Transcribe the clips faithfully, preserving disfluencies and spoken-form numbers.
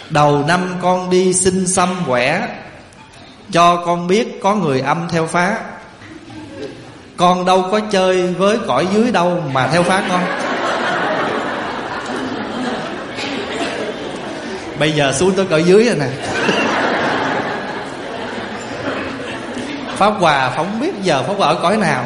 đầu năm con đi xin xăm quẻ, cho con biết có người âm theo phá. Con đâu có chơi với cõi dưới đâu mà theo phá con. Bây giờ xuống tới cõi dưới rồi nè. Pháp Hòa không biết giờ Pháp Hòa ở cõi nào.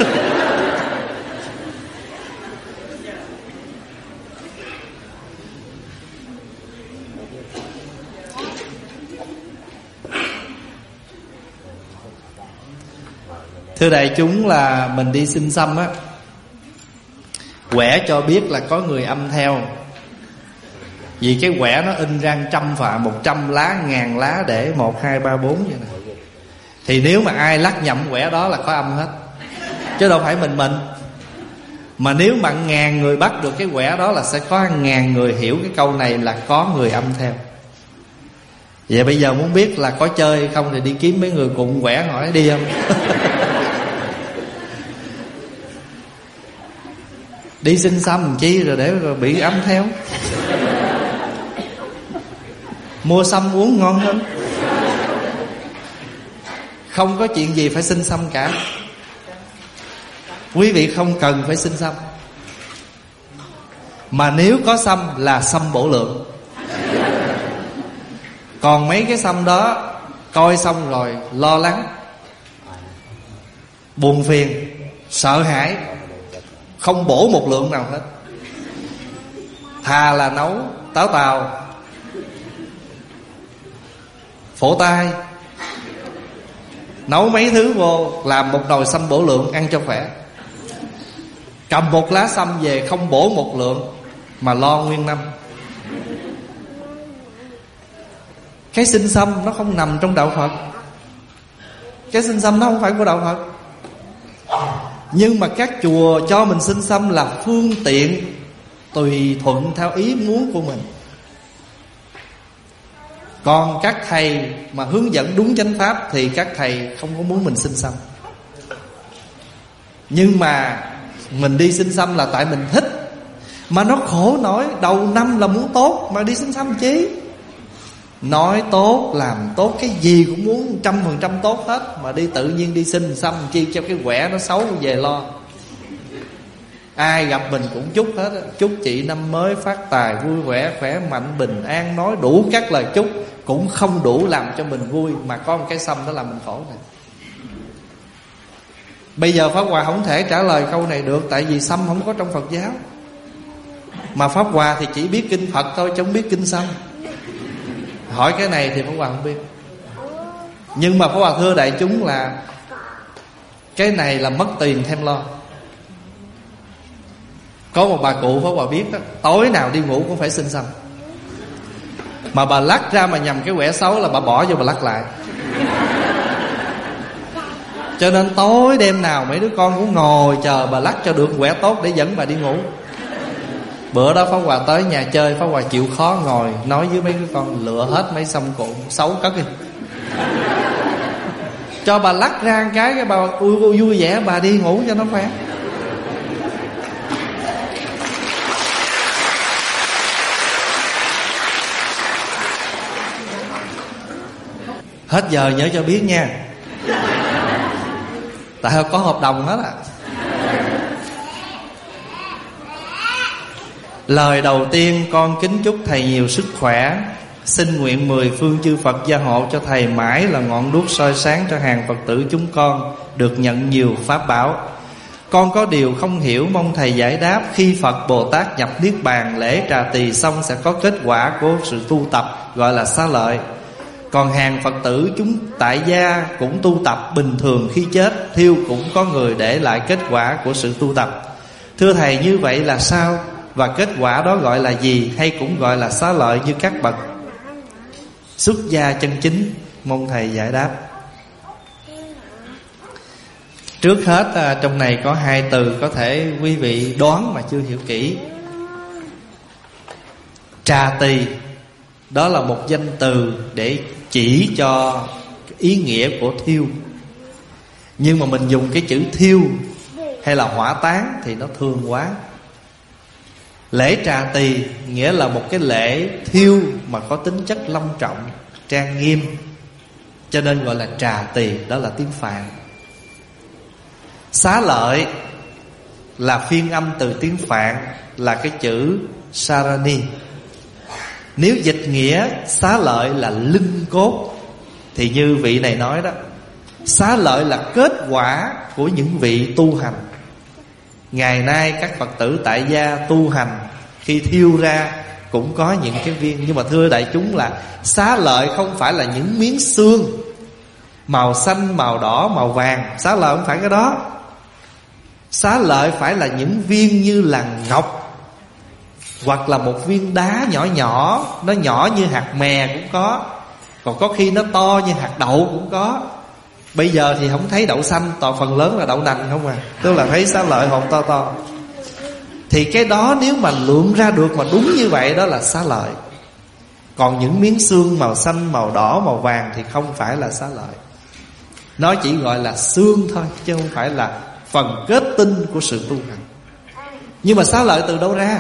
Thưa đại chúng, là mình đi xin xăm á, quẻ cho biết là có người âm theo. Vì cái quẻ nó in ra trăm phạ, một trăm lá, ngàn lá để một, hai, ba, bốn vậy nè. Thì nếu mà ai lắc nhầm quẻ đó là có âm hết, chứ đâu phải mình mình. Mà nếu mà ngàn người bắt được cái quẻ đó là sẽ có ngàn người hiểu cái câu này là có người âm theo. Vậy bây giờ muốn biết là có chơi hay không thì đi kiếm mấy người cùng quẻ hỏi đi không. Đi xin xăm chi rồi để rồi bị âm theo. Mua xăm uống ngon hơn. Không có chuyện gì phải xin xăm cả. Quý vị không cần phải xin xăm. Mà nếu có xăm là xăm bổ lượng. Còn mấy cái xăm đó coi xong rồi lo lắng, buồn phiền, sợ hãi, không bổ một lượng nào hết. Thà là nấu táo tàu, phổ tai, nấu mấy thứ vô, làm một nồi xăm bổ lượng ăn cho khỏe. Cầm một lá xăm về không bổ một lượng mà lo nguyên năm. Cái xin xăm nó không nằm trong đạo Phật. Cái xin xăm nó không phải của đạo Phật. Nhưng mà các chùa cho mình xin xăm là phương tiện tùy thuận theo ý muốn của mình. Còn các thầy mà hướng dẫn đúng chánh pháp thì các thầy không có muốn mình xin xăm. Nhưng mà mình đi xin xăm là tại mình thích. Mà nó khổ nổi, đầu năm là muốn tốt mà đi xin xăm chí. Nói tốt, làm tốt, cái gì cũng muốn trăm phần trăm tốt hết. Mà đi tự nhiên đi xin xăm chi cho cái quẻ nó xấu về lo. Ai gặp mình cũng chúc hết. Chúc chị năm mới phát tài, vui vẻ, khỏe mạnh, bình an. Nói đủ các lời chúc cũng không đủ làm cho mình vui. Mà có một cái xăm đó làm mình khổ này. Bây giờ Pháp Hòa không thể trả lời câu này được, tại vì xăm không có trong Phật giáo. Mà Pháp Hòa thì chỉ biết kinh Phật thôi, chứ không biết kinh xăm. Hỏi cái này thì Pháp Hòa không biết. Nhưng mà Pháp Hòa thưa đại chúng là cái này là mất tiền thêm lo. Có một bà cụ Pháp Hòa biết đó, tối nào đi ngủ cũng phải xin xăm. Mà bà lắc ra mà nhầm cái quẻ xấu là bà bỏ vô bà lắc lại. Cho nên tối đêm nào mấy đứa con cũng ngồi chờ bà lắc cho được quẻ tốt để dẫn bà đi ngủ. Bữa đó Pháp Hòa tới nhà chơi, Pháp Hòa chịu khó ngồi nói với mấy đứa con lựa hết mấy xăm cuộn xấu cất đi, cho bà lắc ra cái cái bà vui, vui vẻ bà đi ngủ cho nó khỏe. Hết giờ nhớ cho biết nha. Tại có hợp đồng hết à. Lời đầu tiên con kính chúc thầy nhiều sức khỏe. Xin nguyện mười phương chư Phật gia hộ cho thầy mãi là ngọn đuốc soi sáng cho hàng Phật tử chúng con được nhận nhiều pháp bảo. Con có điều không hiểu mong thầy giải đáp. Khi Phật Bồ Tát nhập Niết Bàn lễ trà tỳ xong sẽ có kết quả của sự tu tập gọi là xá lợi. Còn hàng Phật tử chúng tại gia cũng tu tập bình thường, khi chết thiêu cũng có người để lại kết quả của sự tu tập. Thưa thầy, như vậy là sao? Và kết quả đó gọi là gì? Hay cũng gọi là xá lợi như các bậc xuất gia chân chính? Mong thầy giải đáp. Trước hết trong này có hai từ có thể quý vị đoán mà chưa hiểu kỹ. Trà tỳ, đó là một danh từ để chỉ cho ý nghĩa của thiêu. Nhưng mà mình dùng cái chữ thiêu hay là hỏa táng thì nó thường quá. Lễ trà tỳ nghĩa là một cái lễ thiêu mà có tính chất long trọng, trang nghiêm, cho nên gọi là trà tỳ, đó là tiếng Phạn. Xá lợi là phiên âm từ tiếng Phạn, là cái chữ Sarani. Nếu dịch nghĩa xá lợi là lưng cốt, thì như vị này nói đó, xá lợi là kết quả của những vị tu hành. Ngày nay các Phật tử tại gia tu hành, khi thiêu ra cũng có những cái viên. Nhưng mà thưa đại chúng là xá lợi không phải là những miếng xương màu xanh, màu đỏ, màu vàng. Xá lợi không phải cái đó. Xá lợi phải là những viên như là ngọc, hoặc là một viên đá nhỏ nhỏ, nó nhỏ như hạt mè cũng có, còn có khi nó to như hạt đậu cũng có. Bây giờ thì không thấy đậu xanh, toàn phần lớn là đậu nành không à. Tức là thấy xá lợi hột to to. Thì cái đó nếu mà lượm ra được mà đúng như vậy, đó là xá lợi. Còn những miếng xương màu xanh, màu đỏ, màu vàng thì không phải là xá lợi. Nó chỉ gọi là xương thôi, chứ không phải là phần kết tinh của sự tu hành. Nhưng mà xá lợi từ đâu ra?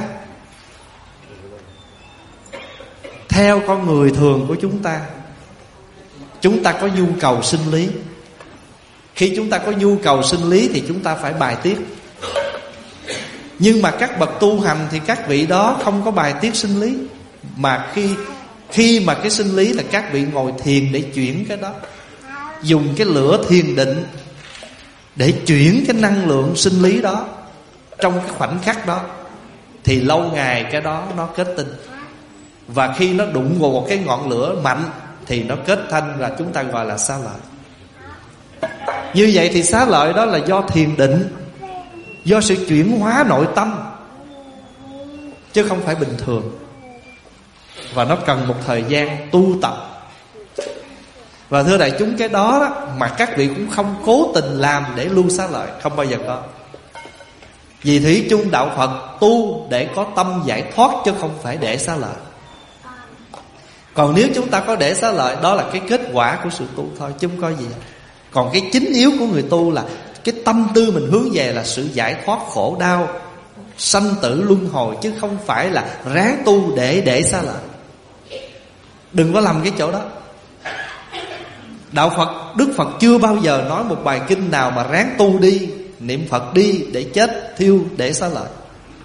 Theo con người thường của chúng ta, chúng ta có nhu cầu sinh lý. Khi chúng ta có nhu cầu sinh lý thì chúng ta phải bài tiết. Nhưng mà các bậc tu hành thì các vị đó không có bài tiết sinh lý, mà khi khi mà cái sinh lý là các vị ngồi thiền để chuyển cái đó, dùng cái lửa thiền định để chuyển cái năng lượng sinh lý đó trong cái khoảnh khắc đó, thì lâu ngày cái đó nó kết tinh. Và khi nó đụng vào một cái ngọn lửa mạnh thì nó kết thành là chúng ta gọi là xá lợi. Như vậy thì xá lợi đó là do thiền định, do sự chuyển hóa nội tâm, chứ không phải bình thường. Và nó cần một thời gian tu tập. Và thưa đại chúng, cái đó, đó mà các vị cũng không cố tình làm để lưu xá lợi, không bao giờ có. Vì thủy chung đạo Phật tu để có tâm giải thoát, chứ không phải để xá lợi. Còn nếu chúng ta có để xá lợi, đó là cái kết quả của sự tu thôi, chứ không có gì. Còn cái chính yếu của người tu là cái tâm tư mình hướng về là sự giải thoát khổ đau, sanh tử luân hồi, chứ không phải là ráng tu để để xá lợi. Đừng có lầm cái chỗ đó. Đạo Phật, Đức Phật chưa bao giờ nói một bài kinh nào mà ráng tu đi, niệm Phật đi để chết thiêu để xá lợi.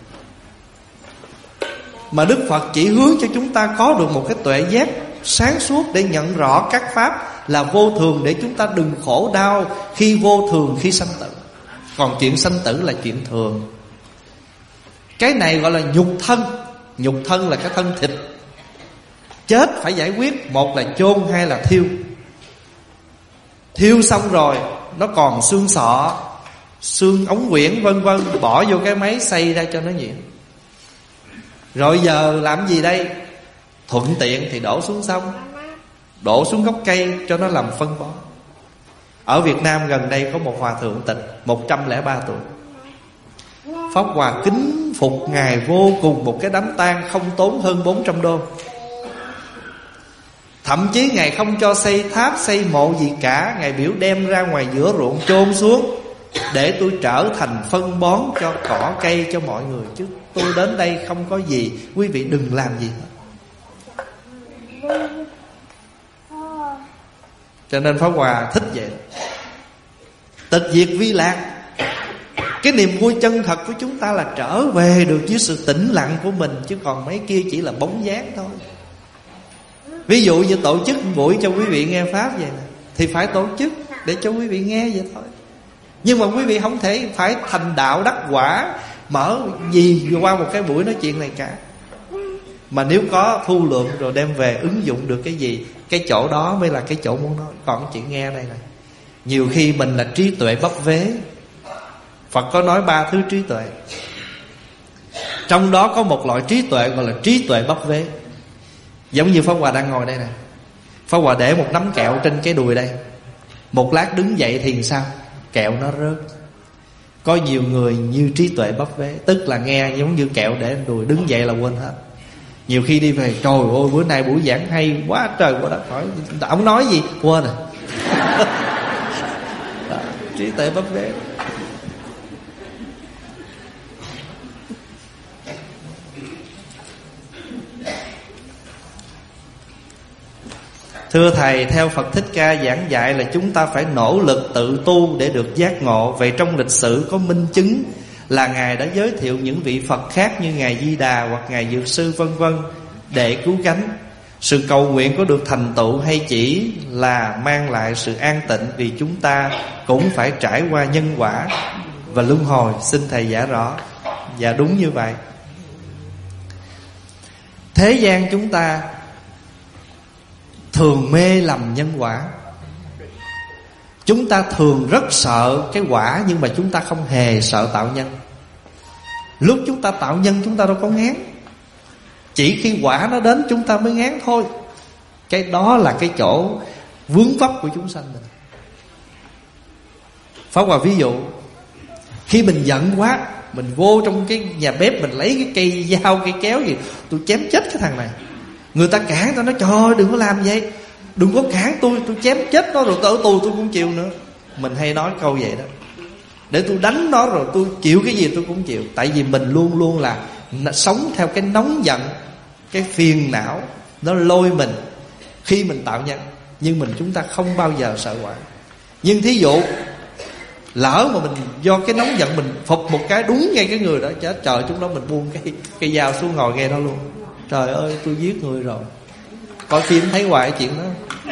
Mà Đức Phật chỉ hướng cho chúng ta có được một cái tuệ giác sáng suốt để nhận rõ các pháp là vô thường, để chúng ta đừng khổ đau khi vô thường, khi sanh tử. Còn chuyện sanh tử là chuyện thường. Cái này gọi là nhục thân. Nhục thân là cái thân thịt. Chết phải giải quyết, một là chôn, hai là thiêu. Thiêu xong rồi nó còn xương sọ, xương ống quyển vân vân, bỏ vô cái máy xay ra cho nó nhuyễn. Rồi giờ làm gì đây? Thuận tiện thì đổ xuống sông, đổ xuống gốc cây cho nó làm phân bón. Ở Việt Nam gần đây có một hòa thượng tịch một trăm lẻ ba tuổi. Pháp Hòa kính phục Ngài vô cùng, một cái đám tang không tốn hơn bốn trăm đô. Thậm chí Ngài không cho xây tháp, xây mộ gì cả. Ngài biểu đem ra ngoài giữa ruộng chôn xuống, để tôi trở thành phân bón cho cỏ cây cho mọi người, chứ tôi đến đây không có gì, quý vị đừng làm gì hết. Cho nên Pháp Hòa thích vậy. Tịch diệt vi lạc. Cái niềm vui chân thật của chúng ta là trở về được với sự tĩnh lặng của mình, chứ còn mấy kia chỉ là bóng dáng thôi. Ví dụ như tổ chức buổi cho quý vị nghe Pháp vậy nè, thì phải tổ chức để cho quý vị nghe vậy thôi. Nhưng mà quý vị không thể phải thành đạo đắc quả, mở gì qua một cái buổi nói chuyện này cả. Mà nếu có thu lượng rồi đem về ứng dụng được cái gì, cái chỗ đó mới là cái chỗ muốn nói. Còn cái chuyện nghe đây này, nhiều khi mình là trí tuệ bấp vế. Phật có nói ba thứ trí tuệ, trong đó có một loại trí tuệ gọi là trí tuệ bấp vế. Giống như Pháp Hòa đang ngồi đây nè, Pháp Hòa để một nắm kẹo trên cái đùi đây, một lát đứng dậy thì sao? Kẹo nó rớt. Có nhiều người như trí tuệ bấp vế, tức là nghe giống như kẹo để trên đùi, đứng dậy là quên hết. Nhiều khi đi về, trời ơi bữa nay buổi giảng hay quá trời quá đất, hỏi ông nói gì quên rồi. Trí tuệ bấp vế. Thưa Thầy, theo Phật Thích Ca giảng dạy là chúng ta phải nỗ lực tự tu để được giác ngộ. Vậy trong lịch sử có minh chứng là Ngài đã giới thiệu những vị Phật khác như Ngài Di Đà hoặc Ngài Dược Sư vân vân để cứu cánh. Sự cầu nguyện có được thành tựu hay chỉ là mang lại sự an tịnh, vì chúng ta cũng phải trải qua nhân quả và luân hồi? Xin Thầy giải rõ. Dạ đúng như vậy. Thế gian chúng ta thường mê lầm nhân quả. Chúng ta thường rất sợ cái quả, nhưng mà chúng ta không hề sợ tạo nhân. Lúc chúng ta tạo nhân chúng ta đâu có ngán, chỉ khi quả nó đến chúng ta mới ngán thôi. Cái đó là cái chỗ vướng vấp của chúng sanh mình. Pháp Hòa ví dụ, khi mình giận quá, mình vô trong cái nhà bếp, mình lấy cái cây dao, cây kéo gì, tôi chém chết cái thằng này. Người ta cản, ta nói trời ơi đừng có làm vậy, đừng có cản tôi, tôi chém chết nó rồi tôi ở tù tôi cũng chịu nữa. Mình hay nói câu vậy đó, để tôi đánh nó rồi tôi chịu cái gì tôi cũng chịu. Tại vì mình luôn luôn là sống theo cái nóng giận, cái phiền não nó lôi mình khi mình tạo nhân. Nhưng mình chúng ta không bao giờ sợ quả. Nhưng thí dụ lỡ mà mình do cái nóng giận mình phục một cái đúng ngay cái người đó, chết trời, chúng đó mình buông cái cái dao xuống ngồi nghe đó luôn. Trời ơi tôi giết người rồi. Coi phim thấy hoài chuyện đó.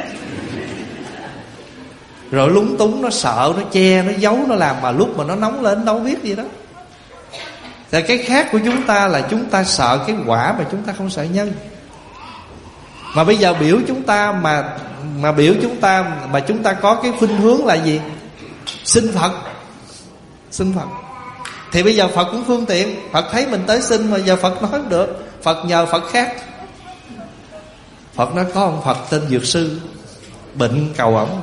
Rồi lúng túng, nó sợ, nó che, nó giấu, nó làm. Mà lúc mà nó nóng lên đâu biết gì đó. Thì cái khác của chúng ta là chúng ta sợ cái quả mà chúng ta không sợ nhân. Mà bây giờ biểu chúng ta mà mà biểu chúng ta mà chúng ta có cái khuynh hướng là gì? Xin Phật. Xin Phật. Thì bây giờ Phật cũng phương tiện. Phật thấy mình tới xin mà giờ Phật nói không được, Phật nhờ Phật khác. Phật nói có ông Phật tên Dược Sư, bệnh cầu ổng.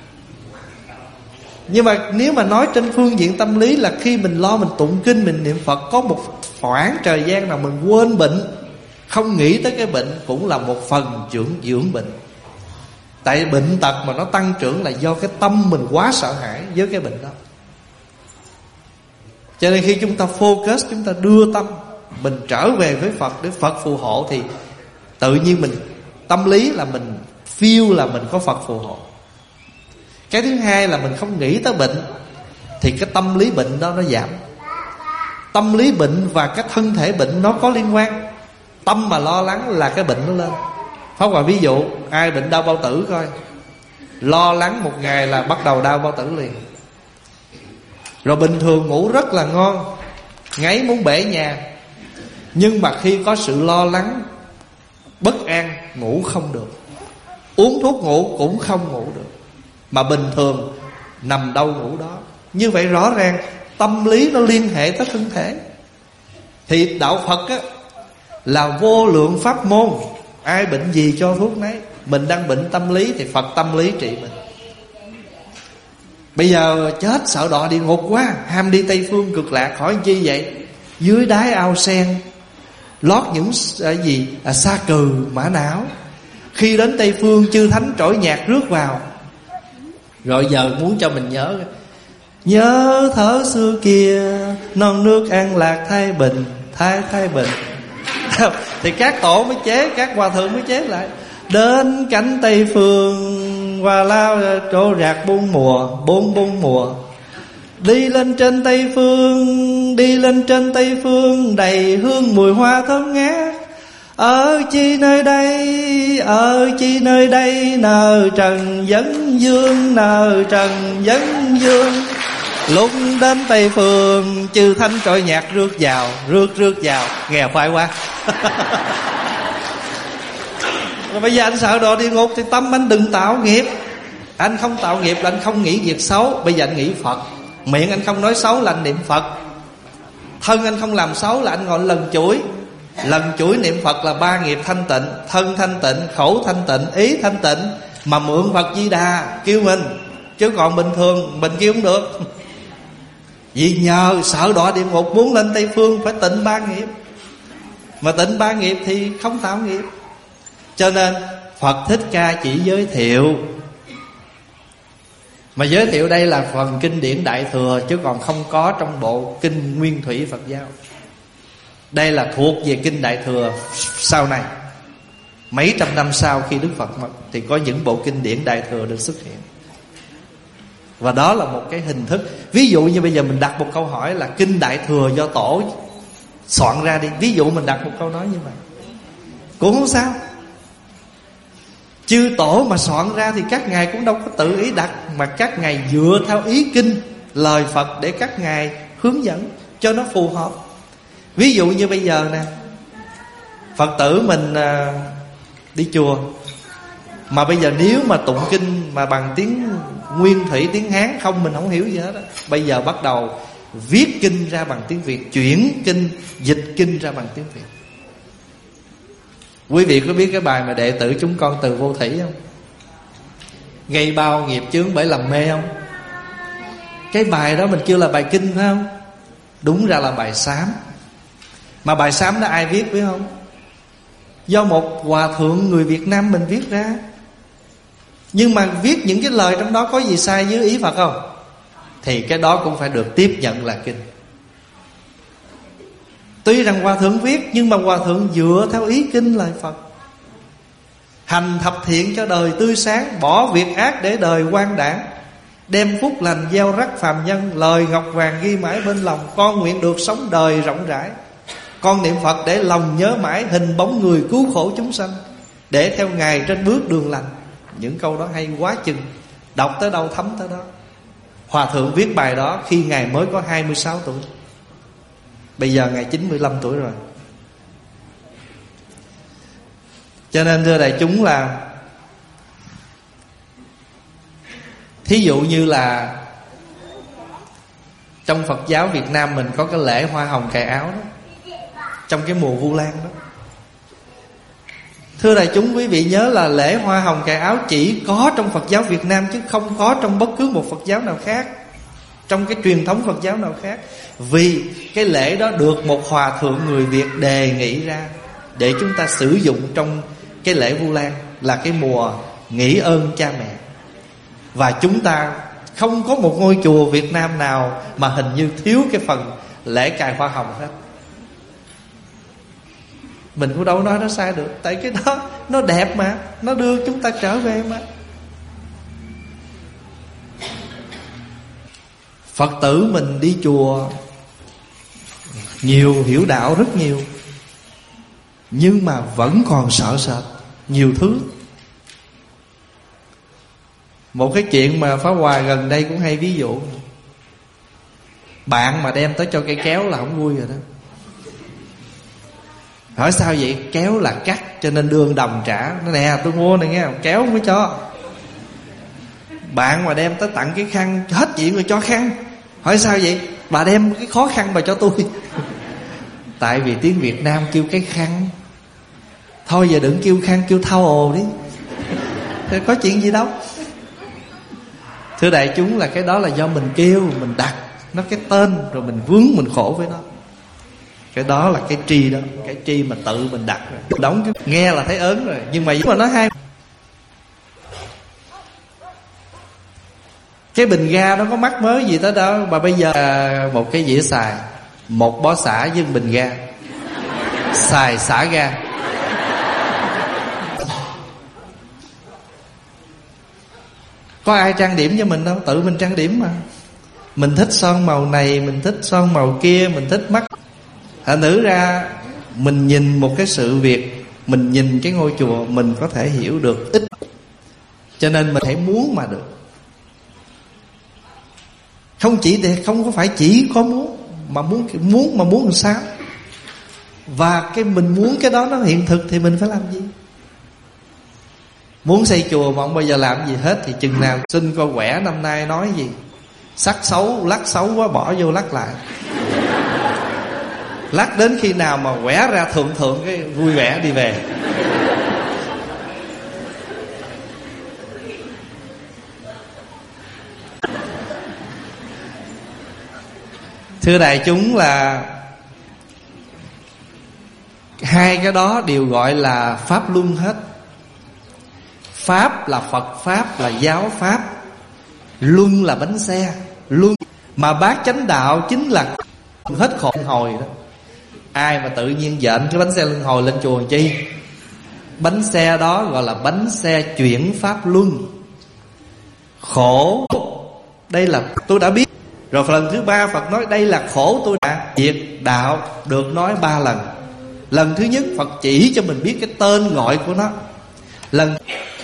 Nhưng mà nếu mà nói trên phương diện tâm lý là khi mình lo mình tụng kinh, mình niệm Phật, có một khoảng thời gian nào mình quên bệnh, không nghĩ tới cái bệnh, cũng là một phần dưỡng dưỡng bệnh. Tại bệnh tật mà nó tăng trưởng là do cái tâm mình quá sợ hãi với cái bệnh đó. Cho nên khi chúng ta focus, chúng ta đưa tâm mình trở về với Phật để Phật phù hộ, thì tự nhiên mình tâm lý là mình feel là mình có Phật phù hộ. Cái thứ hai là mình không nghĩ tới bệnh, thì cái tâm lý bệnh đó nó giảm. Tâm lý bệnh và cái thân thể bệnh nó có liên quan. Tâm mà lo lắng là cái bệnh nó lên. Pháp Hòa ví dụ, ai bệnh đau bao tử coi, lo lắng một ngày là bắt đầu đau bao tử liền. Rồi bình thường ngủ rất là ngon, ngáy muốn bể nhà, nhưng mà khi có sự lo lắng, bất an, ngủ không được. Uống thuốc ngủ cũng không ngủ được. Mà bình thường nằm đâu ngủ đó. Như vậy rõ ràng tâm lý nó liên hệ tới thân thể. Thì đạo Phật á, là vô lượng pháp môn, ai bệnh gì cho thuốc nấy. Mình đang bệnh tâm lý thì Phật tâm lý trị mình. Bây giờ chết sợ đọa địa ngục quá, ham đi Tây Phương cực lạc, hỏi chi vậy? Dưới đáy ao sen lót những à, gì à, sa cừ mã não. Khi đến Tây Phương chư thánh trỗi nhạc rước vào. Rồi giờ muốn cho mình nhớ, nhớ thở xưa kia, non nước an lạc thái bình, thái thái bình. Thì các tổ mới chế, các hòa thượng mới chế lại. Đến cánh Tây Phương, hoa lao trổ rạc bốn mùa, bốn bốn mùa. Đi lên trên Tây Phương, đi lên trên Tây Phương, đầy hương mùi hoa thơm ngát. Ở chi nơi đây, ở chi nơi đây, nờ trần vấn dương, nờ trần vấn dương. Lúc đến Tây Phương, chư thánh trội nhạc rước vào, rước rước vào. Nghe khoai quá. Rồi bây giờ anh sợ đọa địa ngục thì tâm anh đừng tạo nghiệp. Anh không tạo nghiệp là anh không nghĩ việc xấu. Bây giờ anh nghĩ Phật. Miệng anh không nói xấu là anh niệm Phật. Thân anh không làm xấu là anh ngồi lần chuỗi. Lần chuỗi niệm Phật là ba nghiệp thanh tịnh. Thân thanh tịnh, khẩu thanh tịnh, ý thanh tịnh. Mà mượn Phật Di Đà kêu mình. Chứ còn bình thường mình kêu không được. Vì nhờ sợ đọa địa ngục, muốn lên Tây Phương phải tịnh ba nghiệp. Mà tịnh ba nghiệp thì không tạo nghiệp. Cho nên Phật Thích Ca chỉ giới thiệu. Mà giới thiệu đây là phần kinh điển Đại Thừa, chứ còn không có trong bộ kinh Nguyên Thủy Phật giáo. Đây là thuộc về kinh Đại Thừa sau này. Mấy trăm năm sau khi Đức Phật mất thì có những bộ kinh điển Đại Thừa được xuất hiện. Và đó là một cái hình thức. Ví dụ như bây giờ mình đặt một câu hỏi là kinh Đại Thừa do Tổ soạn ra đi, ví dụ mình đặt một câu nói như vậy cũng không sao. Chư Tổ mà soạn ra thì các ngài cũng đâu có tự ý đặt, mà các ngài dựa theo ý kinh lời Phật để các ngài hướng dẫn cho nó phù hợp. Ví dụ như bây giờ nè, Phật tử mình à, đi chùa, mà bây giờ nếu mà tụng kinh mà bằng tiếng Nguyên Thủy, tiếng Hán không, mình không hiểu gì hết đó. Bây giờ bắt đầu viết kinh ra bằng tiếng Việt, chuyển kinh, dịch kinh ra bằng tiếng Việt. Quý vị có biết cái bài mà đệ tử chúng con từ vô thủy không? Gây bao nghiệp chướng bởi lầm mê không? Cái bài đó mình kêu là bài kinh phải không? Đúng ra là bài sám. Mà bài sám đó ai viết biết không? Do một hòa thượng người Việt Nam mình viết ra. Nhưng mà viết những cái lời trong đó có gì sai với ý Phật không? Thì cái đó cũng phải được tiếp nhận là kinh. Tuy rằng hòa thượng viết, nhưng mà hòa thượng dựa theo ý kinh lời Phật. Hành thập thiện cho đời tươi sáng, bỏ việc ác để đời quan đảng, đem phúc lành gieo rắc phàm nhân, lời ngọc vàng ghi mãi bên lòng. Con nguyện được sống đời rộng rãi, con niệm Phật để lòng nhớ mãi, hình bóng người cứu khổ chúng sanh, để theo Ngài trên bước đường lành. Những câu đó hay quá chừng, đọc tới đâu thấm tới đó. Hòa thượng viết bài đó khi Ngài mới có hai mươi sáu tuổi. Bây giờ Ngài chín mươi lăm tuổi rồi. Cho nên thưa đại chúng là, thí dụ như là trong Phật giáo Việt Nam mình có cái lễ hoa hồng cài áo đó, trong cái mùa Vu Lan đó. Thưa đại chúng, quý vị nhớ là lễ hoa hồng cài áo chỉ có trong Phật giáo Việt Nam, chứ không có trong bất cứ một Phật giáo nào khác, trong cái truyền thống Phật giáo nào khác. Vì cái lễ đó được một hòa thượng người Việt đề nghị ra để chúng ta sử dụng trong cái lễ Vu Lan, là cái mùa nghĩ ơn cha mẹ. Và chúng ta không có một ngôi chùa Việt Nam nào mà hình như thiếu cái phần lễ cài hoa hồng hết. Mình cũng đâu nói nó sai được, tại cái đó nó đẹp mà, nó đưa chúng ta trở về mà. Phật tử mình đi chùa nhiều, hiểu đạo rất nhiều, nhưng mà vẫn còn sợ sệt nhiều thứ. Một cái chuyện mà Pháp Hòa gần đây cũng hay ví dụ. Bạn mà đem tới cho cây kéo là không vui rồi đó. Hỏi sao vậy? Kéo là cắt cho nên đương đồng trả. Nó nè tôi mua này nghe, kéo mới cho. Bạn mà đem tới tặng cái khăn, hết chuyện rồi cho khăn. Hỏi sao vậy? Bà đem cái khó khăn mà cho tôi. Tại vì tiếng Việt Nam kêu cái khăn. Thôi giờ đừng kêu khăn, kêu thao ồ đi. Thế có chuyện gì đâu. Thưa đại chúng, là cái đó là do mình kêu, mình đặt nó cái tên, rồi mình vướng mình khổ với nó. Cái đó là cái tri đó, cái tri mà tự mình đặt rồi. Đóng cái nghe là thấy ớn rồi, nhưng mà mà nói hay. Cái bình ga nó có mắc mới gì tới đâu. Mà bây giờ một cái dĩa xài, một bó xả với bình ga, xài xả ga. Có ai trang điểm cho mình đâu, tự mình trang điểm mà. Mình thích son màu này, mình thích son màu kia, mình thích mắt. Thành thử ra mình nhìn một cái sự việc, mình nhìn cái ngôi chùa, mình có thể hiểu được ít. Cho nên mình hãy muốn mà được. Không chỉ để, không có phải chỉ có muốn, mà muốn muốn mà muốn làm sao. Và cái mình muốn cái đó nó hiện thực thì mình phải làm gì? Muốn xây chùa mà không bao giờ làm gì hết thì chừng nào xin coi quẻ năm nay nói gì. Sắc xấu, lắc xấu quá bỏ vô lắc lại. Lắc đến khi nào mà quẻ ra thượng thượng cái vui vẻ đi về. Thưa đại chúng, là hai cái đó đều gọi là pháp luân hết. Pháp là Phật Pháp, là giáo Pháp. Luân là bánh xe. Luân mà bát chánh đạo chính là hết khổ luân hồi đó. Ai mà tự nhiên dện cái bánh xe luân hồi lên chùa làm chi? Bánh xe đó gọi là bánh xe chuyển pháp luân. Khổ, đây là tôi đã biết. Rồi lần thứ ba Phật nói đây là khổ tôi đã diệt đạo, được nói ba lần. Lần thứ nhất Phật chỉ cho mình biết cái tên gọi của nó. Lần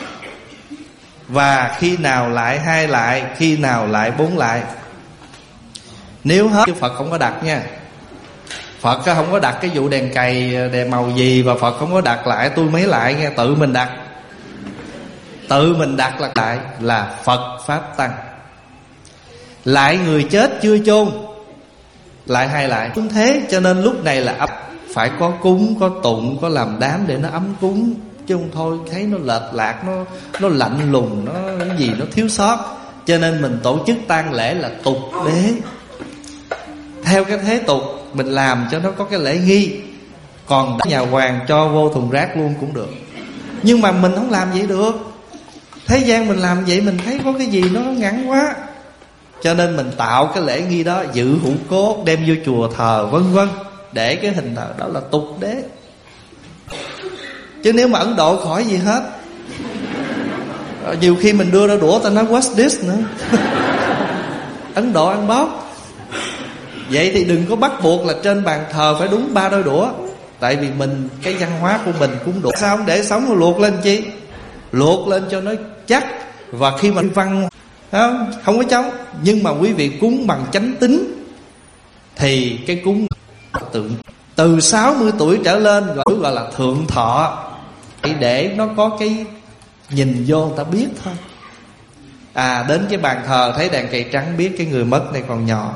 và khi nào lại hai lại, khi nào lại bốn lại. Nếu hết Phật không có đặt nha. Phật không có đặt cái vụ đèn cày, đèn màu gì, và Phật không có đặt lại tôi mấy lại nghe, tự mình đặt. Tự mình đặt là lại là Phật Pháp Tăng. Lại người chết chưa chôn, lại hai lại. Cũng thế, cho nên lúc này là ấp phải có cúng, có tụng, có làm đám để nó ấm cúng. Chứ không thôi thấy nó lệch lạc, nó nó lạnh lùng, nó cái gì nó thiếu sót. Cho nên mình tổ chức tang lễ là tục đế, theo cái thế tục mình làm cho nó có cái lễ nghi. Còn nhà hoàng cho vô thùng rác luôn cũng được. Nhưng mà mình không làm vậy được. Thế gian mình làm vậy mình thấy có cái gì nó ngắn quá. Cho nên mình tạo cái lễ nghi đó, giữ hũ cốt, đem vô chùa thờ vân vân, để cái hình thờ đó là tục đế. Chứ nếu mà Ấn Độ khỏi gì hết. Nhiều khi mình đưa ra đũa ta nói what's this nữa. Ấn Độ ăn bóp. Vậy thì đừng có bắt buộc là trên bàn thờ phải đúng ba đôi đũa. Tại vì mình, cái văn hóa của mình cũng đủ. Sao không để sống rồi luộc lên chi? Luộc lên cho nó chắc. Và khi mà văn không, không có chống. Nhưng mà quý vị cúng bằng chánh tín thì cái cúng tượng. Từ sáu mươi tuổi trở lên gọi, gọi là thượng thọ, để nó có cái nhìn vô người ta biết thôi. À, đến cái bàn thờ thấy đèn cày trắng biết cái người mất này còn nhỏ.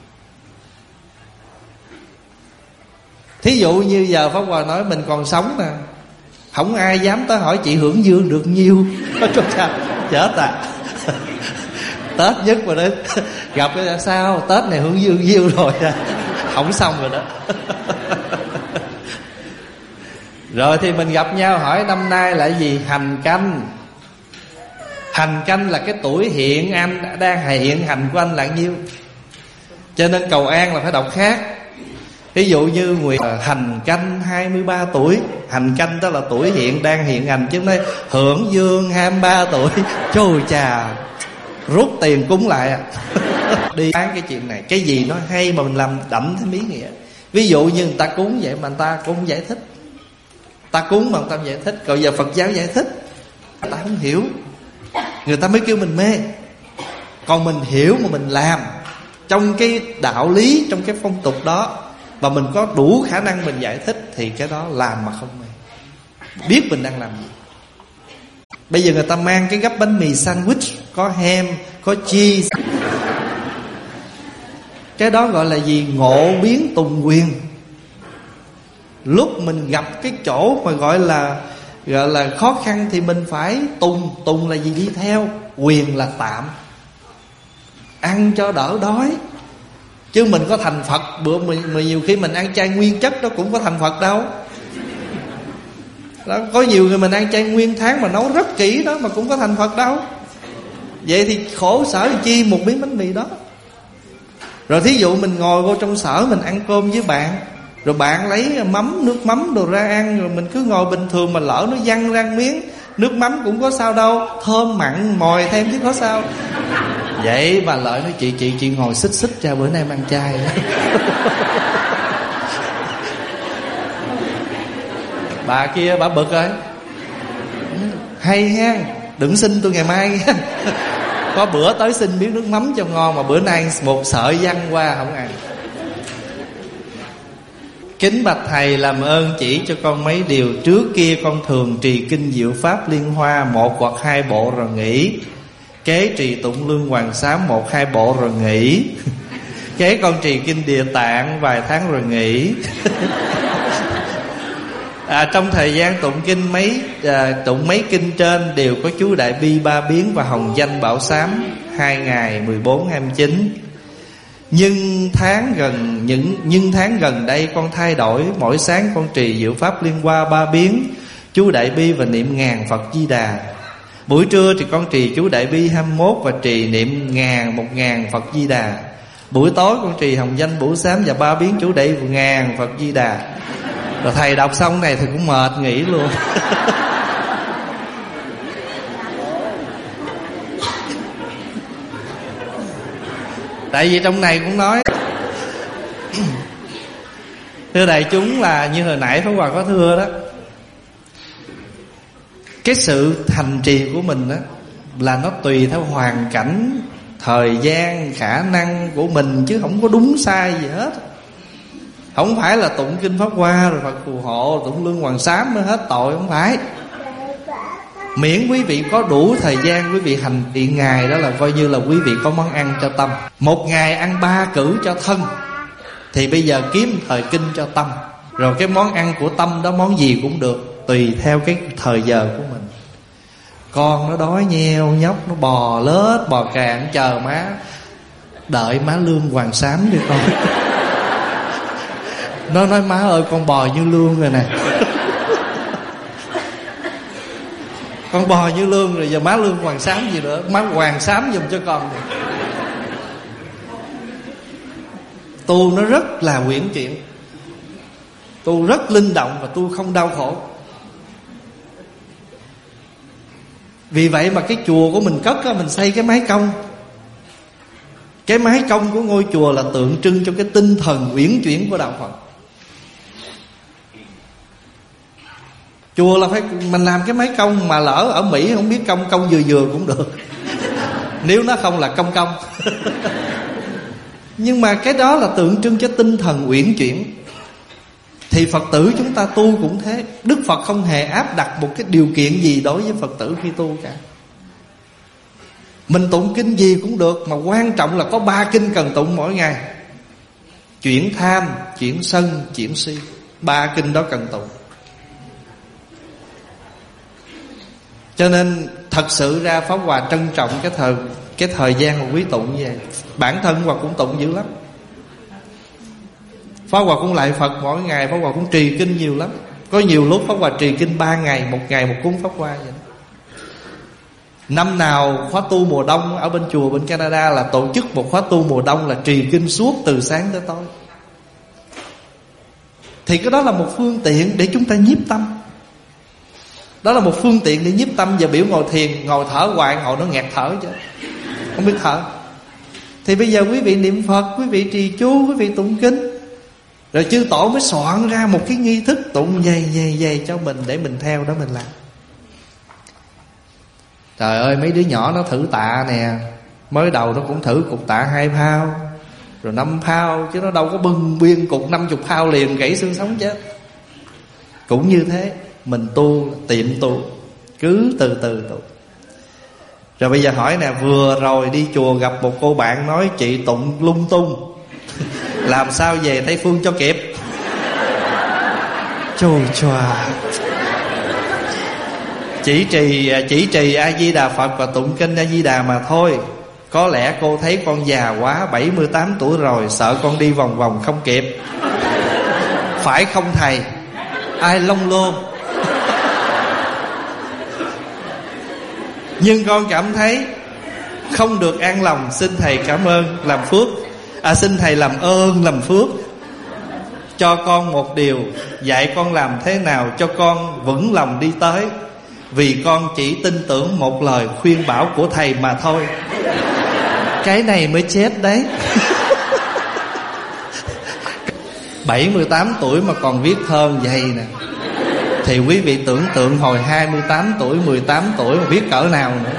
Thí dụ như giờ Pháp Hòa nói mình còn sống nè, không ai dám tới hỏi chị hưởng dương được nhiêu. Chết à. Tết nhất mà đến gặp cái sao Tết này hưởng dương nhiêu rồi. Không xong rồi đó. Rồi thì mình gặp nhau hỏi năm nay là gì? Hành canh. Hành canh là cái tuổi hiện anh đang hiện hành của anh là nhiêu. Cho nên cầu an là phải đọc khác. Ví dụ như Nguyệt hành canh hai mươi ba tuổi. Hành canh đó là tuổi hiện đang hiện hành. Chứ nói hưởng dương hai mươi ba tuổi. Chôi chà, rút tiền cúng lại à. Đi bán cái chuyện này. Cái gì nó hay mà mình làm đậm thêm ý nghĩa. Ví dụ như người ta cúng vậy mà người ta cũng không giải thích. Ta cúng mà người ta không giải thích. Còn giờ Phật giáo giải thích, người ta không hiểu, người ta mới kêu mình mê. Còn mình hiểu mà mình làm trong cái đạo lý, trong cái phong tục đó, và mình có đủ khả năng mình giải thích, thì cái đó làm mà không mê. Biết mình đang làm gì. Bây giờ người ta mang cái gắp bánh mì sandwich, có ham, có cheese. Cái đó gọi là gì? Ngộ biến tùng quyền. Lúc mình gặp cái chỗ mà gọi là gọi là khó khăn thì mình phải tùng. Tùng là gì? Đi theo. Quyền là tạm, ăn cho đỡ đói. Chứ mình có thành Phật bữa mình, mình nhiều khi mình ăn chay nguyên chất đó cũng có thành Phật đâu. Đó, có nhiều người mình ăn chay nguyên tháng mà nấu rất kỹ đó mà cũng có thành Phật đâu. Vậy thì khổ sở chi một miếng bánh mì đó. Rồi thí dụ mình ngồi vô trong sở mình ăn cơm với bạn, rồi bạn lấy mắm, nước mắm đồ ra ăn, rồi mình cứ ngồi bình thường mà lỡ nó văng ra miếng, nước mắm cũng có sao đâu, thơm mặn mòi thêm chứ có sao. Vậy bà Lợi nói chị chị chị ngồi xích xích ra, bữa nay em ăn chay. Bà kia bà bực rồi. Hay ha, đừng xin tôi ngày mai nha. Có bữa tới xin miếng nước mắm cho ngon, mà bữa nay một sợi văng qua không ăn. Kính bạch thầy, làm ơn chỉ cho con mấy điều. Trước kia con thường trì kinh Diệu Pháp Liên Hoa một hoặc hai bộ rồi nghỉ. Kế trì tụng Lương Hoàng Sám một hai bộ rồi nghỉ. Kế con trì kinh Địa Tạng vài tháng rồi nghỉ. À, trong thời gian tụng kinh mấy à, tụng mấy kinh trên đều có chú Đại Bi Ba Biến và Hồng Danh Bảo Sám hai ngày mười bốn hai mươi chín. Nhưng tháng gần những nhưng tháng gần đây con thay đổi, mỗi sáng con trì Diệu Pháp Liên Hoa Ba Biến, chú Đại Bi và niệm ngàn Phật Di Đà. Buổi trưa thì con trì chú Đại Bi hai mươi mốt và trì niệm ngàn một ngàn Phật Di Đà. Buổi tối con trì Hồng Danh Bảo Sám và Ba Biến chú Đại ngàn Phật Di Đà. Rồi thầy đọc xong này thì cũng mệt nghỉ luôn. Tại vì trong này cũng nói thưa đại chúng, là như hồi nãy Pháp Hòa có thưa đó, cái sự thành trì của mình đó là nó tùy theo hoàn cảnh, thời gian, khả năng của mình, chứ không có đúng sai gì hết. Không phải là tụng kinh Pháp Hoa rồi Phật phù hộ, tụng Lương Hoàng Sám mới hết tội, không phải. Miễn quý vị có đủ thời gian quý vị hành trì ngày, đó là coi như là quý vị có món ăn cho tâm. Một ngày ăn ba cữ cho thân, thì bây giờ kiếm thời kinh cho tâm. Rồi cái món ăn của tâm đó món gì cũng được, tùy theo cái thời giờ của mình. Con nó đói nheo nhóc, nó bò lết bò càng, chờ má, đợi má Lương Hoàng Sám đi con. Nó nói má ơi con bò như lương rồi nè. Con bò như lương rồi, giờ má Lương Hoàng Sám gì nữa, má Hoàng Sám giùm cho con này. Tu nó rất là uyển chuyển, tu rất linh động và tu không đau khổ. Vì vậy mà cái chùa của mình cất á, mình xây cái mái cong. Cái mái cong của ngôi chùa là tượng trưng cho cái tinh thần uyển chuyển của đạo Phật. Chùa là phải mình làm cái mái cong, mà lỡ ở Mỹ không biết cong, cong vừa vừa cũng được. Nếu nó không là cong cong. Nhưng mà cái đó là tượng trưng cho tinh thần uyển chuyển. Thì Phật tử chúng ta tu cũng thế. Đức Phật không hề áp đặt một cái điều kiện gì đối với Phật tử khi tu cả. Mình tụng kinh gì cũng được, mà quan trọng là có ba kinh cần tụng mỗi ngày: chuyển tham, chuyển sân, chuyển si. Ba kinh đó cần tụng. Cho nên thật sự ra Pháp Hòa trân trọng cái thời cái thời gian mà quý tụng như vậy. Bản thân Hòa cũng tụng dữ lắm. Pháp Hòa cũng lại Phật mỗi ngày, Pháp Hòa cũng trì kinh nhiều lắm. Có nhiều lúc Pháp Hòa trì kinh ba ngày, một ngày một cuốn Pháp Hoa vậy đó. Năm nào khóa tu mùa đông ở bên chùa bên Canada là tổ chức một khóa tu mùa đông là trì kinh suốt từ sáng tới tối. Thì cái đó là một phương tiện để chúng ta nhiếp tâm. Đó là một phương tiện để nhiếp tâm. Giờ biểu ngồi thiền, ngồi thở hoài, ngồi nó nghẹt thở chứ không biết thở. Thì bây giờ quý vị niệm Phật, quý vị trì chú, quý vị tụng kinh, rồi chư tổ mới soạn ra một cái nghi thức tụng dày dày dày cho mình, để mình theo đó mình làm. Trời ơi, mấy đứa nhỏ nó thử tạ nè, mới đầu nó cũng thử cục tạ hai phao, rồi năm phao, chứ nó đâu có bưng biên cục năm chục phao liền gãy xương sống chết. Cũng như thế, mình tu tiệm tu, cứ từ từ tu. Rồi bây giờ hỏi nè, vừa rồi đi chùa gặp một cô bạn nói chị tụng lung tung, làm sao về Tây Phương cho kịp? Chồi chòa. Chỉ trì chỉ trì A Di Đà Phật và tụng kinh A Di Đà mà thôi. Có lẽ cô thấy con già quá, bảy mươi tám tuổi rồi, sợ con đi vòng vòng không kịp. Phải không thầy? Ai lông lôn. Nhưng con cảm thấy không được an lòng, xin thầy cảm ơn làm phước. À xin thầy làm ơn làm phước cho con một điều, dạy con làm thế nào cho con vững lòng đi tới. Vì con chỉ tin tưởng một lời khuyên bảo của thầy mà thôi. Cái này mới chết đấy. bảy mươi tám tuổi mà còn viết thơ vậy nè, thì quý vị tưởng tượng hồi hai mươi tám tuổi, mười tám tuổi mà biết cỡ nào nữa.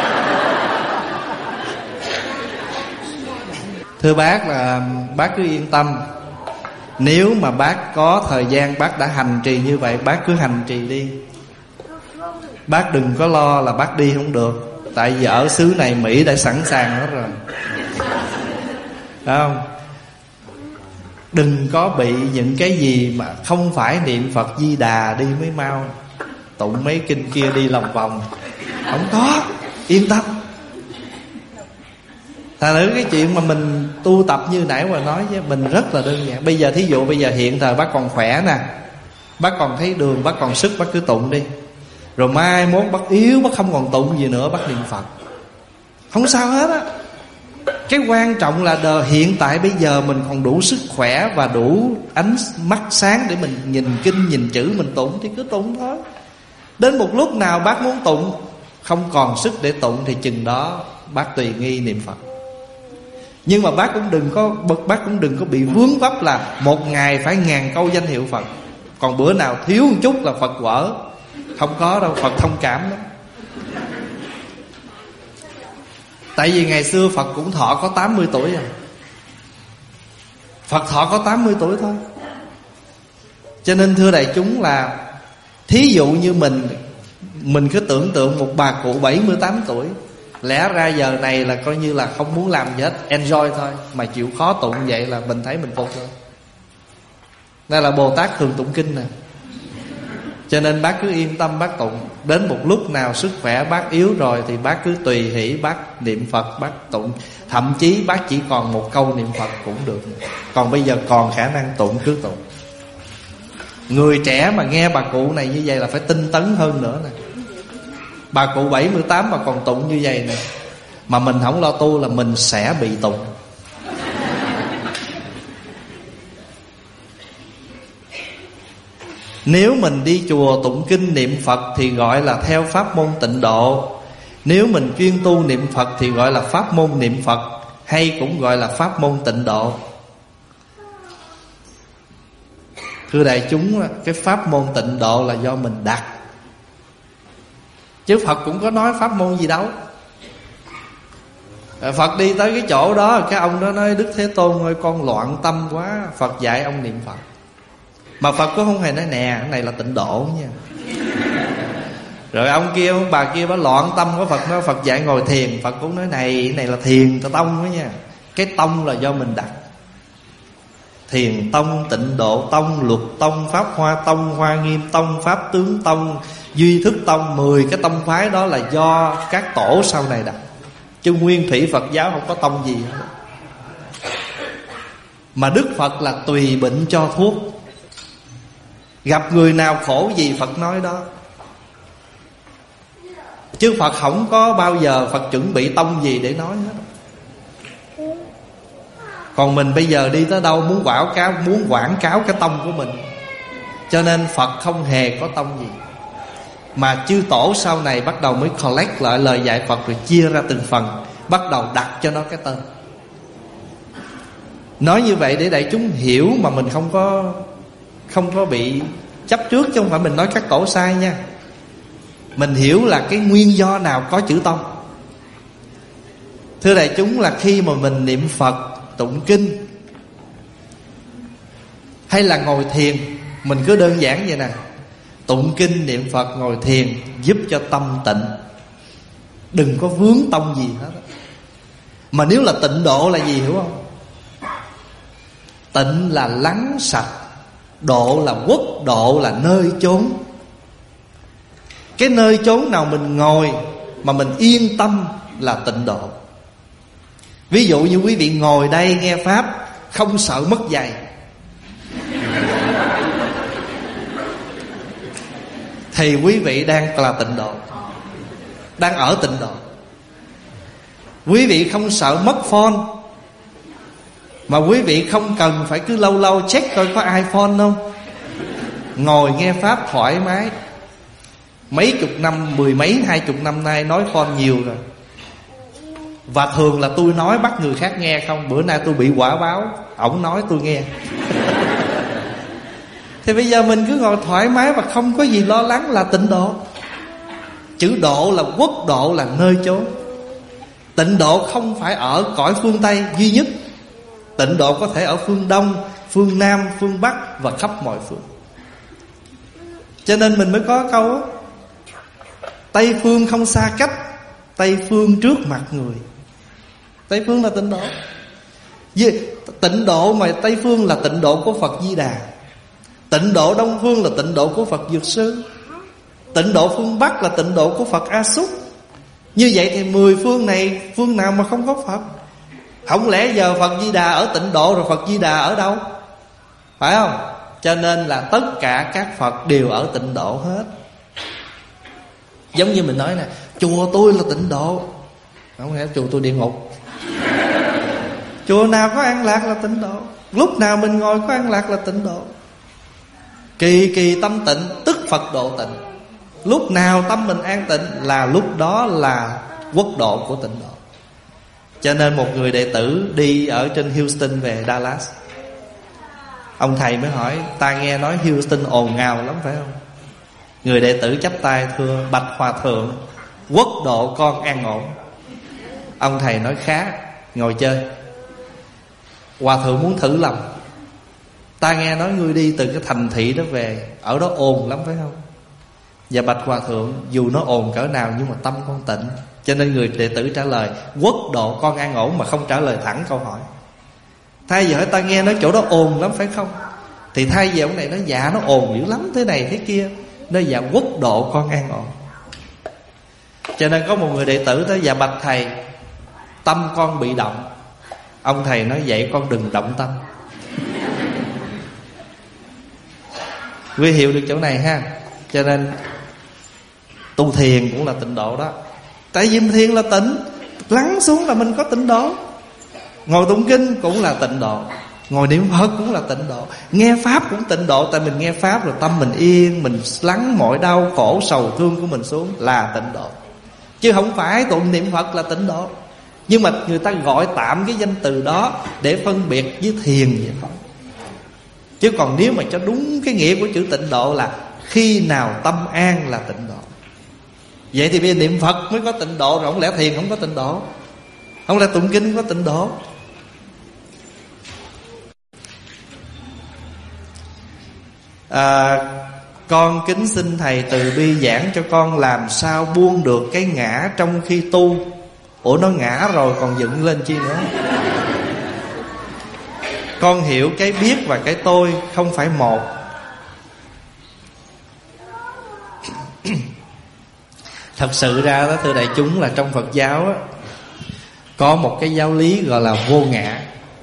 Thưa bác là bác cứ yên tâm. Nếu mà bác có thời gian, bác đã hành trì như vậy, bác cứ hành trì đi. Bác đừng có lo là bác đi không được. Tại vì ở xứ này Mỹ đã sẵn sàng hết rồi. Phải không? Đừng có bị những cái gì mà không phải niệm Phật Di Đà đi mới mau, tụng mấy kinh kia đi lòng vòng. Không có, yên tâm. Thành thử cái chuyện mà mình tu tập như nãy mà nói với mình rất là đơn giản. Bây giờ thí dụ bây giờ hiện thời bác còn khỏe nè, bác còn thấy đường, bác còn sức, bác cứ tụng đi. Rồi mai mốt bác yếu, bác không còn tụng gì nữa, bác niệm Phật, không sao hết á. Cái quan trọng là đời hiện tại bây giờ mình còn đủ sức khỏe và đủ ánh mắt sáng để mình nhìn kinh, nhìn chữ, mình tụng thì cứ tụng thôi. Đến một lúc nào bác muốn tụng, không còn sức để tụng thì chừng đó bác tùy nghi niệm Phật. Nhưng mà bác cũng đừng có Bác cũng đừng có bị vướng vấp là một ngày phải ngàn câu danh hiệu Phật, còn bữa nào thiếu một chút là Phật quở. Không có đâu, Phật thông cảm lắm. Tại vì ngày xưa Phật cũng thọ có tám mươi tuổi rồi. Phật thọ có tám mươi tuổi thôi. Cho nên thưa đại chúng là, thí dụ như mình Mình cứ tưởng tượng một bà cụ bảy mươi tám tuổi, lẽ ra giờ này là coi như là không muốn làm gì hết, enjoy thôi, mà chịu khó tụng vậy là mình thấy mình phục rồi. Đây là Bồ Tát thường tụng kinh nè. Cho nên bác cứ yên tâm bác tụng. Đến một lúc nào sức khỏe bác yếu rồi thì bác cứ tùy hỷ bác niệm Phật, bác tụng. Thậm chí bác chỉ còn một câu niệm Phật cũng được. Còn bây giờ còn khả năng tụng cứ tụng. Người trẻ mà nghe bà cụ này như vậy là phải tinh tấn hơn nữa nè. Bà cụ bảy mươi tám mà còn tụng như vậy nè, mà mình không lo tu là mình sẽ bị tụng. Nếu mình đi chùa tụng kinh niệm Phật thì gọi là theo pháp môn tịnh độ. Nếu mình chuyên tu niệm Phật thì gọi là pháp môn niệm Phật, hay cũng gọi là pháp môn tịnh độ. Thưa đại chúng, cái pháp môn tịnh độ là do mình đặt, chứ Phật cũng có nói pháp môn gì đâu. Phật đi tới cái chỗ đó, cái ông đó nói: Đức Thế Tôn ơi, con loạn tâm quá. Phật dạy ông niệm Phật. Mà Phật cũng không hề nói nè, cái này là tịnh độ nha. Rồi ông kia, ông bà kia bà loạn tâm của Phật, nói Phật dạy ngồi thiền. Phật cũng nói này, cái này là thiền tông đó nha. Cái tông là do mình đặt. Thiền tông, tịnh độ tông, luật tông, pháp hoa tông, hoa nghiêm tông, pháp tướng tông, duy thức tông. Mười cái tông phái đó là do các tổ sau này đặt, chứ nguyên thủy Phật giáo không có tông gì hết. Mà Đức Phật là tùy bệnh cho thuốc. Gặp người nào khổ gì Phật nói đó. Chứ Phật không có bao giờ Phật chuẩn bị tông gì để nói hết. Còn mình bây giờ đi tới đâu muốn quảng cáo, muốn quảng cáo cái tông của mình. Cho nên Phật không hề có tông gì. Mà chư tổ sau này bắt đầu mới collect lại lời dạy Phật, rồi chia ra từng phần, bắt đầu đặt cho nó cái tên. Nói như vậy để đại chúng hiểu mà mình không có Không có bị chấp trước, chứ không phải mình nói các tổ sai nha. Mình hiểu là cái nguyên do nào có chữ tông. Thưa đại chúng, là khi mà mình niệm Phật, tụng kinh hay là ngồi thiền, mình cứ đơn giản vậy nè: tụng kinh, niệm Phật, ngồi thiền giúp cho tâm tịnh, đừng có vướng tông gì hết. Mà nếu là tịnh độ là gì hiểu không? Tịnh là lắng sạch, độ là quốc độ, là nơi chốn. Cái nơi chốn nào mình ngồi mà mình yên tâm là tịnh độ. Ví dụ như quý vị ngồi đây nghe pháp không sợ mất giày, thì quý vị đang là tịnh độ, đang ở tịnh độ. Quý vị không sợ mất phone, mà quý vị không cần phải cứ lâu lâu check coi có iPhone không. Ngồi nghe pháp thoải mái. Mấy chục năm, mười mấy hai chục năm nay nói phone nhiều rồi. Và thường là tôi nói bắt người khác nghe không. Bữa nay tôi bị quả báo, ổng nói tôi nghe. Thì bây giờ mình cứ ngồi thoải mái và không có gì lo lắng là tịnh độ. Chữ độ là quốc độ, là nơi chốn. Tịnh độ không phải ở cõi phương Tây duy nhất. Tịnh độ có thể ở phương Đông, phương Nam, phương Bắc và khắp mọi phương. Cho nên mình mới có câu đó: Tây phương không xa cách, Tây phương trước mặt người. Tây phương là tịnh độ. Tịnh độ mà Tây phương là tịnh độ của Phật Di Đà. Tịnh độ Đông phương là tịnh độ của Phật Dược Sư. Tịnh độ phương Bắc là tịnh độ của Phật A Xúc. Như vậy thì mười phương này, phương nào mà không có Phật? Không lẽ giờ Phật Di Đà ở tịnh độ rồi Phật Di Đà ở đâu? Phải không? Cho nên là tất cả các Phật đều ở tịnh độ hết. Giống như mình nói nè: chùa tôi là tịnh độ. Không lẽ chùa tôi địa ngục? Chùa nào có an lạc là tịnh độ. Lúc nào mình ngồi có an lạc là tịnh độ. Kỳ kỳ tâm tịnh tức Phật độ tịnh. Lúc nào tâm mình an tịnh là lúc đó là quốc độ của tịnh độ. Cho nên một người đệ tử đi ở trên Houston về Dallas, ông thầy mới hỏi: ta nghe nói Houston ồn ào lắm phải không? Người đệ tử chắp tay thưa: bạch hòa thượng, quốc độ con an ổn. Ông thầy nói: khá, ngồi chơi. Hòa thượng muốn thử lòng: ta nghe nói ngươi đi từ cái thành thị đó về, ở đó ồn lắm phải không? Và bạch hòa thượng, dù nó ồn cỡ nào nhưng mà tâm con tịnh. Cho nên người đệ tử trả lời: quốc độ con an ổn, mà không trả lời thẳng câu hỏi. Thay vì hỏi ta nghe nói chỗ đó ồn lắm phải không, thì thay vì ông này nói dạ nó ồn dữ lắm thế này thế kia, nói dạ quốc độ con an ổn. Cho nên có một người đệ tử tới: dạ bạch thầy, tâm con bị động. Ông thầy nói: vậy con đừng động tâm. Quý hiểu được chỗ này ha. Cho nên tu thiền cũng là tịnh độ đó. Tại vì thiền là tịnh, lắng xuống là mình có tịnh độ. Ngồi tụng kinh cũng là tịnh độ, ngồi niệm Phật cũng là tịnh độ, nghe Pháp cũng tịnh độ. Tại mình nghe Pháp rồi tâm mình yên, mình lắng mọi đau khổ sầu thương của mình xuống là tịnh độ. Chứ không phải tụng niệm Phật là tịnh độ. Nhưng mà người ta gọi tạm cái danh từ đó để phân biệt với thiền vậy thôi. Chứ còn nếu mà cho đúng cái nghĩa của chữ tịnh độ là khi nào tâm an là tịnh độ. Vậy thì bây giờ niệm Phật mới có tịnh độ, rồi không lẽ thiền không có tịnh độ? Không lẽ tụng kinh có tịnh độ? à, Con kính xin thầy từ bi giảng cho con làm sao buông được cái ngã trong khi tu. Ủa nó ngã rồi còn dựng lên chi nữa? Con hiểu cái biết và cái tôi không phải một. Thật sự ra đó thưa đại chúng, là trong Phật giáo á, có một cái giáo lý gọi là vô ngã.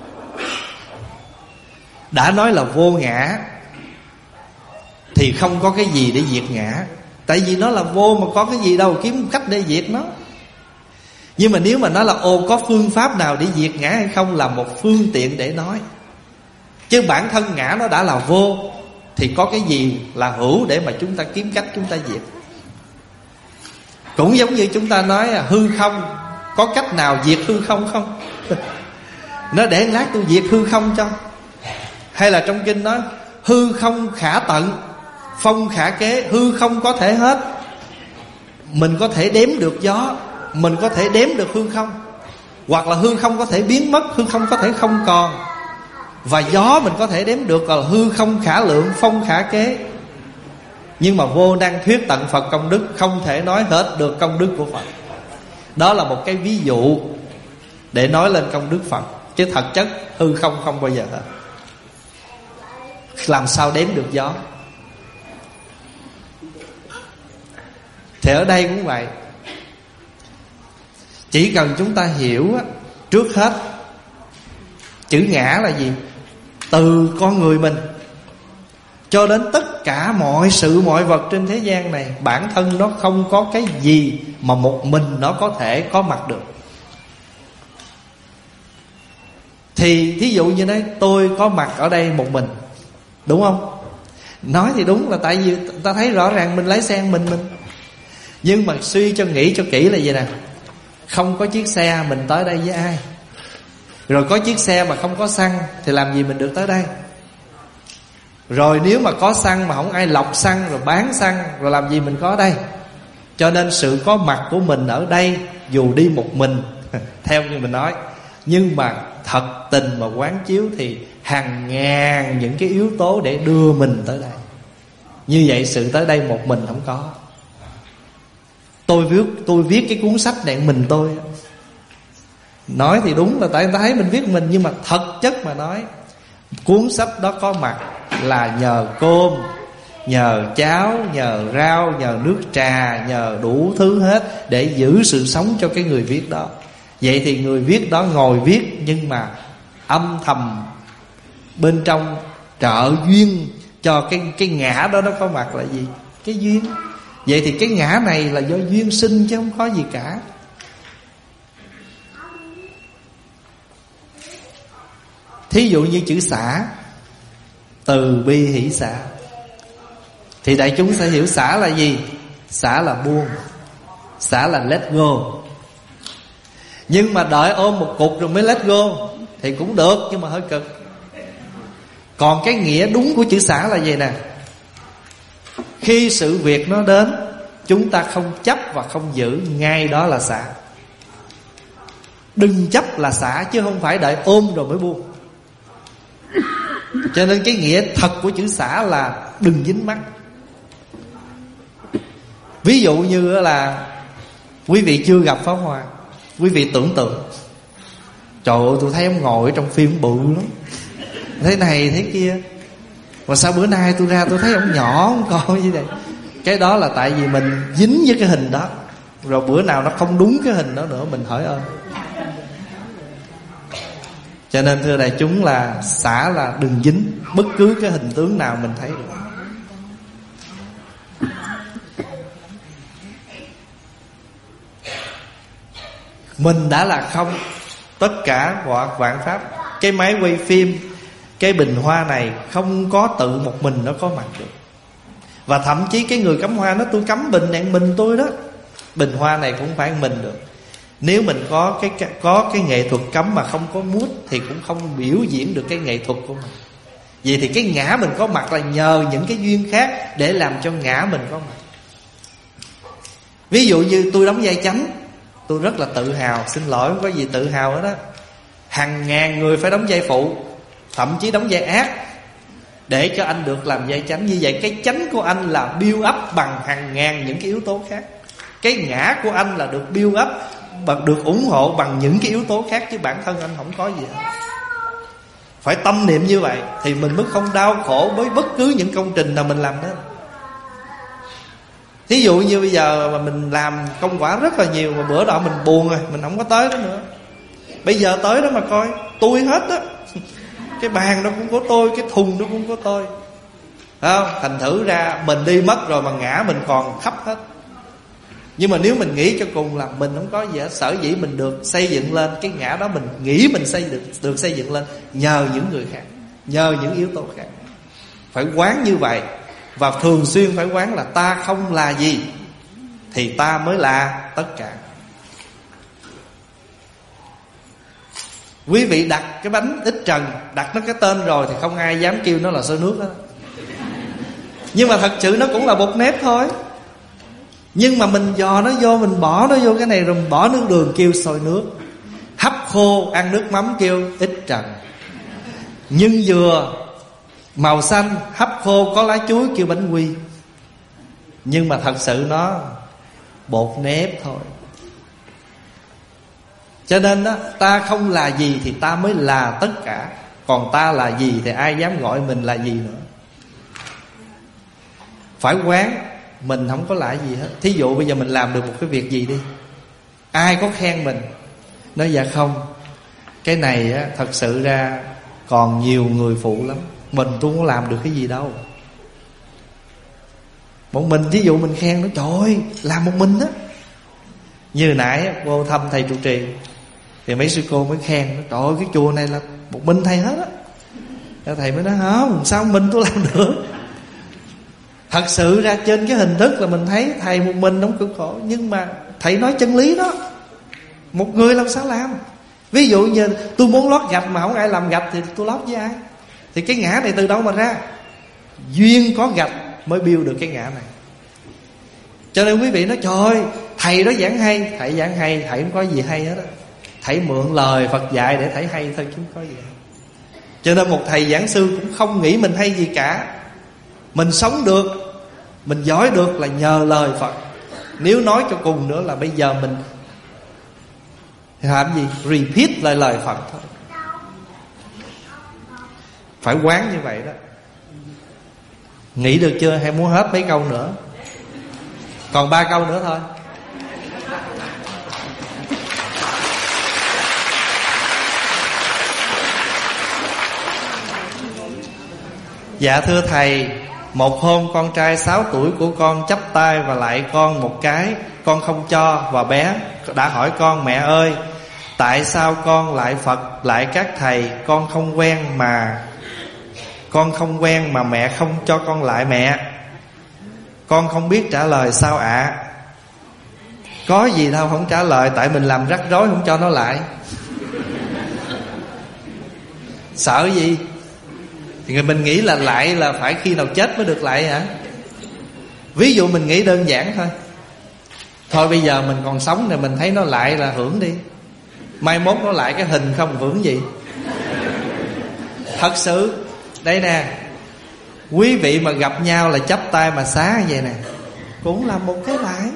Đã nói là vô ngã thì không có cái gì để diệt ngã. Tại vì nó là vô mà có cái gì đâu, kiếm một cách để diệt nó. Nhưng mà nếu mà nói là ô có phương pháp nào để diệt ngã hay không, là một phương tiện để nói. Chứ bản thân ngã nó đã là vô, thì có cái gì là hữu để mà chúng ta kiếm cách chúng ta diệt. Cũng giống như chúng ta nói là hư không, có cách nào diệt hư không không? Nó để lát tôi diệt hư không cho. Hay là trong kinh nói hư không khả tận, phong khả kế. Hư không có thể hết. Mình có thể đếm được gió, mình có thể đếm được hư không. Hoặc là hư không có thể biến mất, hư không có thể không còn. Và gió mình có thể đếm được, là hư không khả lượng, phong khả kế. Nhưng mà vô năng thuyết tận Phật công đức, không thể nói hết được công đức của Phật. Đó là một cái ví dụ để nói lên công đức Phật. Chứ thật chất hư không không bao giờ hết. Làm sao đếm được gió? Thì ở đây cũng vậy. Chỉ cần chúng ta hiểu á, trước hết chữ ngã là gì? Từ con người mình cho đến tất cả mọi sự mọi vật trên thế gian này, bản thân nó không có cái gì mà một mình nó có thể có mặt được. Thì thí dụ như đấy, tôi có mặt ở đây một mình, đúng không? Nói thì đúng là tại vì ta thấy rõ ràng mình lái xe mình mình. Nhưng mà suy cho nghĩ cho kỹ là vậy nè. Không có chiếc xe mình tới đây với ai? Rồi có chiếc xe mà không có xăng thì làm gì mình được tới đây? Rồi nếu mà có xăng mà không ai lọc xăng rồi bán xăng, rồi làm gì mình có ở đây? Cho nên sự có mặt của mình ở đây, dù đi một mình theo như mình nói, nhưng mà thật tình mà quán chiếu thì hàng ngàn những cái yếu tố để đưa mình tới đây. Như vậy sự tới đây một mình không có. Tôi viết, tôi viết cái cuốn sách này mình tôi. Nói thì đúng là tại người ta thấy mình viết mình, nhưng mà thật chất mà nói, cuốn sách đó có mặt là nhờ cơm, nhờ cháo, nhờ rau, nhờ nước trà, nhờ đủ thứ hết để giữ sự sống cho cái người viết đó. Vậy thì người viết đó ngồi viết, nhưng mà âm thầm bên trong trợ duyên cho cái, cái ngã đó nó có mặt là gì? Cái duyên. Vậy thì cái ngã này là do duyên sinh chứ không có gì cả. Thí dụ như chữ xả, từ bi hỷ xả, thì đại chúng sẽ hiểu xả là gì? Xả là buông, xả là let go. Nhưng mà đợi ôm một cục rồi mới let go thì cũng được, nhưng mà hơi cực. Còn cái nghĩa đúng của chữ xả là gì nè: khi sự việc nó đến, chúng ta không chấp và không giữ, ngay đó là xả. Đừng chấp là xả, chứ không phải đợi ôm rồi mới buông. Cho nên cái nghĩa thật của chữ xả là đừng dính mắc. Ví dụ như là quý vị chưa gặp pháo hoa, quý vị tưởng tượng: trời ơi, tôi thấy ông ngồi trong phim bự lắm, thế này thế kia, mà sao bữa nay tôi ra tôi thấy ông nhỏ, ông coi như vậy. Cái đó là tại vì mình dính với cái hình đó, rồi bữa nào nó không đúng cái hình đó nữa mình hỏi ơn. Cho nên thưa đại chúng là xả là đừng dính bất cứ cái hình tướng nào mình thấy được. Mình đã là không, tất cả hoặc vạn pháp. Cái máy quay phim, cái bình hoa này không có tự một mình nó có mặt được. Và thậm chí cái người cắm hoa nó: tôi cắm bình này mình tôi đó, bình hoa này cũng phải mình được. Nếu mình có cái có cái nghệ thuật cắm mà không có mút thì cũng không biểu diễn được cái nghệ thuật của mình. Vậy thì cái ngã mình có mặt là nhờ những cái duyên khác để làm cho ngã mình có mặt. Ví dụ như tôi đóng vai chánh, tôi rất là tự hào. Xin lỗi, không có gì tự hào hết đó. Hàng ngàn người phải đóng vai phụ, thậm chí đóng vai ác, để cho anh được làm vai chánh. Như vậy cái chánh của anh là build up bằng hàng ngàn những cái yếu tố khác. Cái ngã của anh là được build up, được ủng hộ bằng những cái yếu tố khác, chứ bản thân anh không có gì hết. Phải tâm niệm như vậy thì mình mới không đau khổ với bất cứ những công trình nào mình làm đó. Thí dụ như bây giờ mà mình làm công quả rất là nhiều, mà bữa đó mình buồn rồi, mình không có tới đó nữa. Bây giờ tới đó mà coi, tôi hết á. Cái bàn nó cũng có tôi, cái thùng nó cũng có tôi, phải không? Thành thử ra mình đi mất rồi mà ngã mình còn khắp hết. Nhưng mà nếu mình nghĩ cho cùng là mình không có gì hết, sở dĩ mình được xây dựng lên, cái ngã đó mình nghĩ mình xây được, được xây dựng lên nhờ những người khác, nhờ những yếu tố khác. Phải quán như vậy. Và thường xuyên phải quán là ta không là gì thì ta mới là tất cả. Quý vị đặt cái bánh ít trần, đặt nó cái tên rồi thì không ai dám kêu nó là xôi nước đó. Nhưng mà thật sự nó cũng là bột nếp thôi. Nhưng mà mình dò nó vô, mình bỏ nó vô cái này, rồi mình bỏ nước đường kêu xôi nước, hấp khô ăn nước mắm kêu ít trần, nhân dừa màu xanh hấp khô có lá chuối kêu bánh quy. Nhưng mà thật sự nó bột nếp thôi. Cho nên đó, ta không là gì thì ta mới là tất cả. Còn ta là gì thì ai dám gọi mình là gì nữa. Phải quán mình không có lại gì hết. Thí dụ bây giờ mình làm được một cái việc gì đi, ai có khen mình, nói dạ không, cái này á, thật sự ra còn nhiều người phụ lắm, mình tôi không làm được cái gì đâu. Một mình thí dụ mình khen nó: trời ơi, làm một mình á. Như nãy vô thăm thầy trụ trì thì mấy sư cô mới khen nó: trời ơi, cái chùa này là một mình thầy hết á. Thầy mới nói: không, sao mình tôi làm được. Thật sự ra trên cái hình thức là mình thấy thầy một mình đóng cực khổ, nhưng mà thầy nói chân lý đó, một người làm sao làm. Ví dụ như tôi muốn lót gạch mà không ai làm gạch thì tôi lót với ai? Thì cái ngã này từ đâu mà ra? Duyên có gạch mới build được cái ngã này. Cho nên quý vị nói: trời ơi, thầy đó giảng hay. Thầy giảng hay, thầy không có gì hay hết á. Thầy mượn lời Phật dạy để thầy hay thôi chứ không có gì. Cho nên một thầy giảng sư cũng không nghĩ mình hay gì cả. Mình sống được, mình giỏi được là nhờ lời Phật. Nếu nói cho cùng nữa là bây giờ mình làm gì? Repeat lại lời Phật thôi. Phải quán như vậy đó. Nghĩ được chưa? Hay muốn hết mấy câu nữa? Còn ba câu nữa thôi. Dạ thưa thầy, một hôm con trai sáu tuổi của con chắp tay và lạy con một cái. Con không cho, và bé đã hỏi con: mẹ ơi, tại sao con lạy Phật, lạy các thầy, con không quen mà Con không quen mà mẹ không cho con lạy mẹ? Con không biết trả lời sao ạ. Có gì đâu không trả lời, tại mình làm rắc rối không cho nó lại. Sợ gì? Thì người mình nghĩ là lại là phải khi nào chết mới được lại hả? Ví dụ mình nghĩ đơn giản thôi. Thôi bây giờ mình còn sống này, mình thấy nó lại là hưởng đi. Mai mốt nó lại cái hình không hưởng gì. Thật sự. Đây nè, quý vị mà gặp nhau là chắp tay mà xá như vậy nè, cũng là một cái lại.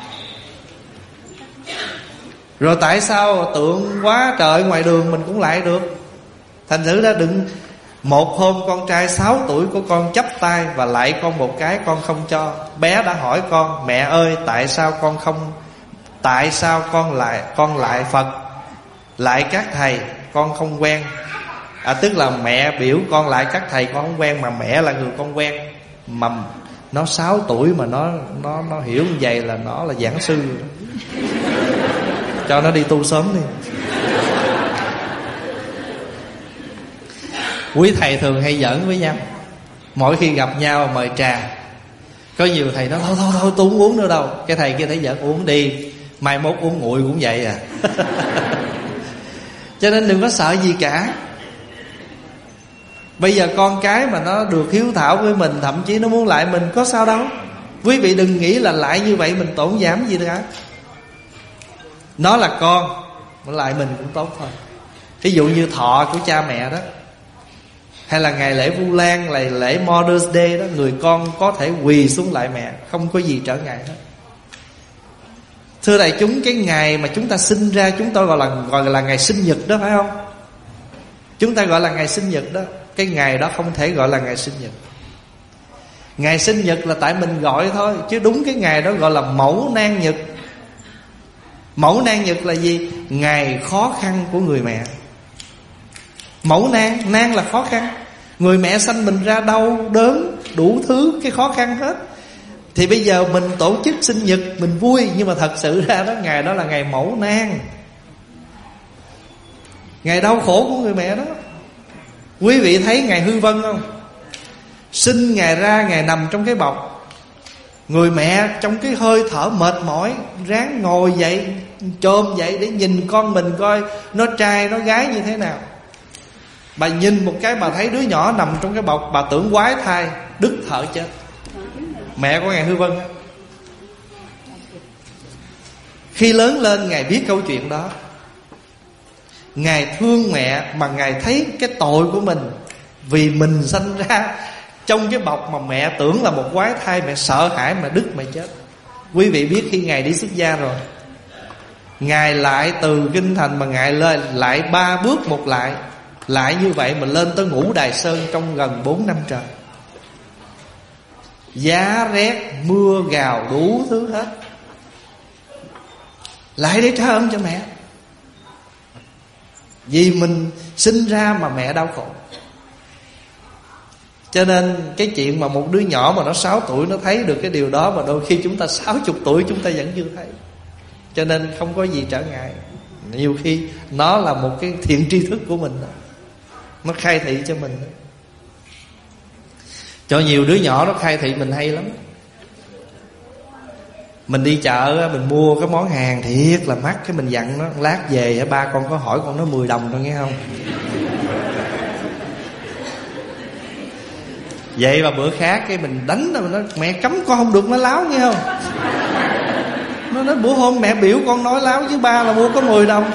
Rồi tại sao tượng quá trời ngoài đường mình cũng lại được? Thành thử ra đừng. Một hôm con trai sáu tuổi của con chắp tay và lại con một cái, con không cho. Bé đã hỏi con: mẹ ơi, tại sao con không, tại sao con lại con lại Phật, lại các thầy, con không quen. À, tức là mẹ biểu con lại các thầy con không quen, mà mẹ là người con quen. Mà nó sáu tuổi mà nó nó nó hiểu như vậy là nó là giảng sư. Cho nó đi tu sớm đi. Quý thầy thường hay giỡn với nhau. Mỗi khi gặp nhau mời trà, có nhiều thầy nói thôi thôi thôi tôi không uống nữa đâu. Cái thầy kia thấy giỡn: uống đi, mai mốt uống nguội cũng vậy à. Cho nên đừng có sợ gì cả. Bây giờ con cái mà nó được hiếu thảo với mình, thậm chí nó muốn lại mình, có sao đâu. Quý vị đừng nghĩ là lại như vậy mình tổn giảm gì cả. Nó là con, nó lại mình cũng tốt thôi. Ví dụ như thọ của cha mẹ đó, hay là ngày lễ Vu Lan, là lễ Mother's Day đó, người con có thể quỳ xuống lại mẹ, không có gì trở ngại hết. Thưa đại chúng, cái ngày mà chúng ta sinh ra, chúng ta gọi là gọi là ngày sinh nhật đó, phải không? Chúng ta gọi là ngày sinh nhật đó. Cái ngày đó không thể gọi là ngày sinh nhật. Ngày sinh nhật là tại mình gọi thôi, chứ đúng cái ngày đó gọi là mẫu nan nhật. Mẫu nan nhật là gì? Ngày khó khăn của người mẹ. Mẫu nan, nan là khó khăn. Người mẹ sanh mình ra đau đớn, đủ thứ cái khó khăn hết. Thì bây giờ mình tổ chức sinh nhật mình vui, nhưng mà thật sự ra đó, ngày đó là ngày mẫu nan, ngày đau khổ của người mẹ đó. Quý vị thấy ngày Hư Vân không? Sinh ngày ra, ngày nằm trong cái bọc. Người mẹ trong cái hơi thở mệt mỏi, ráng ngồi dậy, chồm dậy để nhìn con mình coi nó trai nó gái như thế nào. Bà nhìn một cái bà thấy đứa nhỏ nằm trong cái bọc, bà tưởng quái thai, đứt thở chết. Mẹ của ngài Hư Vân. Khi lớn lên ngài biết câu chuyện đó, ngài thương mẹ, mà ngài thấy cái tội của mình. Vì mình sanh ra trong cái bọc mà mẹ tưởng là một quái thai, mẹ sợ hãi mà đứt mẹ chết. Quý vị biết khi ngài đi xuất gia rồi, ngài lại từ Kinh Thành mà ngài lên lại ba bước một lại. Lại như vậy mà lên tới Ngũ Đài Sơn trong gần bốn năm trời. Giá rét, mưa gào đủ thứ hết, lại để trả ơn cho mẹ. Vì mình sinh ra mà mẹ đau khổ. Cho nên cái chuyện mà một đứa nhỏ mà nó sáu tuổi nó thấy được cái điều đó, mà đôi khi chúng ta sáu mươi tuổi chúng ta vẫn chưa thấy. Cho nên không có gì trở ngại. Nhiều khi nó là một cái thiện tri thức của mình đó. Nó khai thị cho mình đó. Cho nhiều đứa nhỏ nó khai thị mình hay lắm. Mình đi chợ mình mua cái món hàng thiệt là mắc, cái mình dặn nó lát về ba con có hỏi con nó mười đồng thôi nghe không. Vậy mà bữa khác cái mình đánh nó, nó mẹ cấm con không được nói láo nghe không. Nó nói bữa hôm mẹ biểu con nói láo với ba là mua có mười đồng.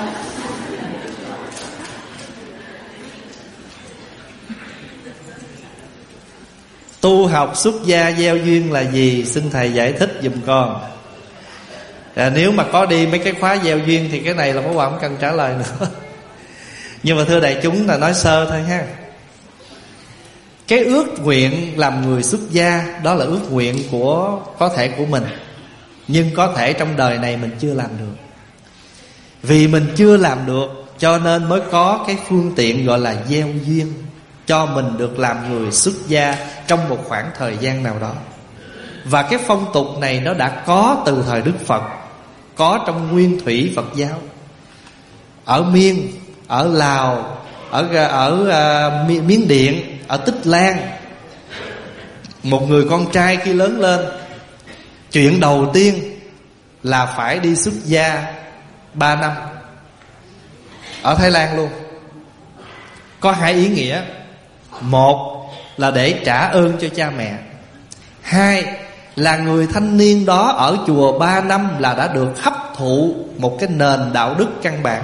Tu học xuất gia gieo duyên là gì? Xin thầy giải thích giùm con. À, nếu mà có đi mấy cái khóa gieo duyên thì cái này là Pháp Hòa không cần trả lời nữa. Nhưng mà thưa đại chúng là nói sơ thôi ha. Cái ước nguyện làm người xuất gia, đó là ước nguyện của có thể của mình, nhưng có thể trong đời này mình chưa làm được. Vì mình chưa làm được cho nên mới có cái phương tiện gọi là gieo duyên, cho mình được làm người xuất gia trong một khoảng thời gian nào đó. Và cái phong tục này nó đã có từ thời Đức Phật, có trong nguyên thủy Phật giáo. Ở Miên, ở Lào, Ở, ở uh, Miến Điện, ở Tích Lan, một người con trai khi lớn lên, chuyện đầu tiên là phải đi xuất gia ba năm ở Thái Lan luôn. Có hai ý nghĩa. Một là để trả ơn cho cha mẹ. Hai là người thanh niên đó ở chùa ba năm là đã được hấp thụ một cái nền đạo đức căn bản.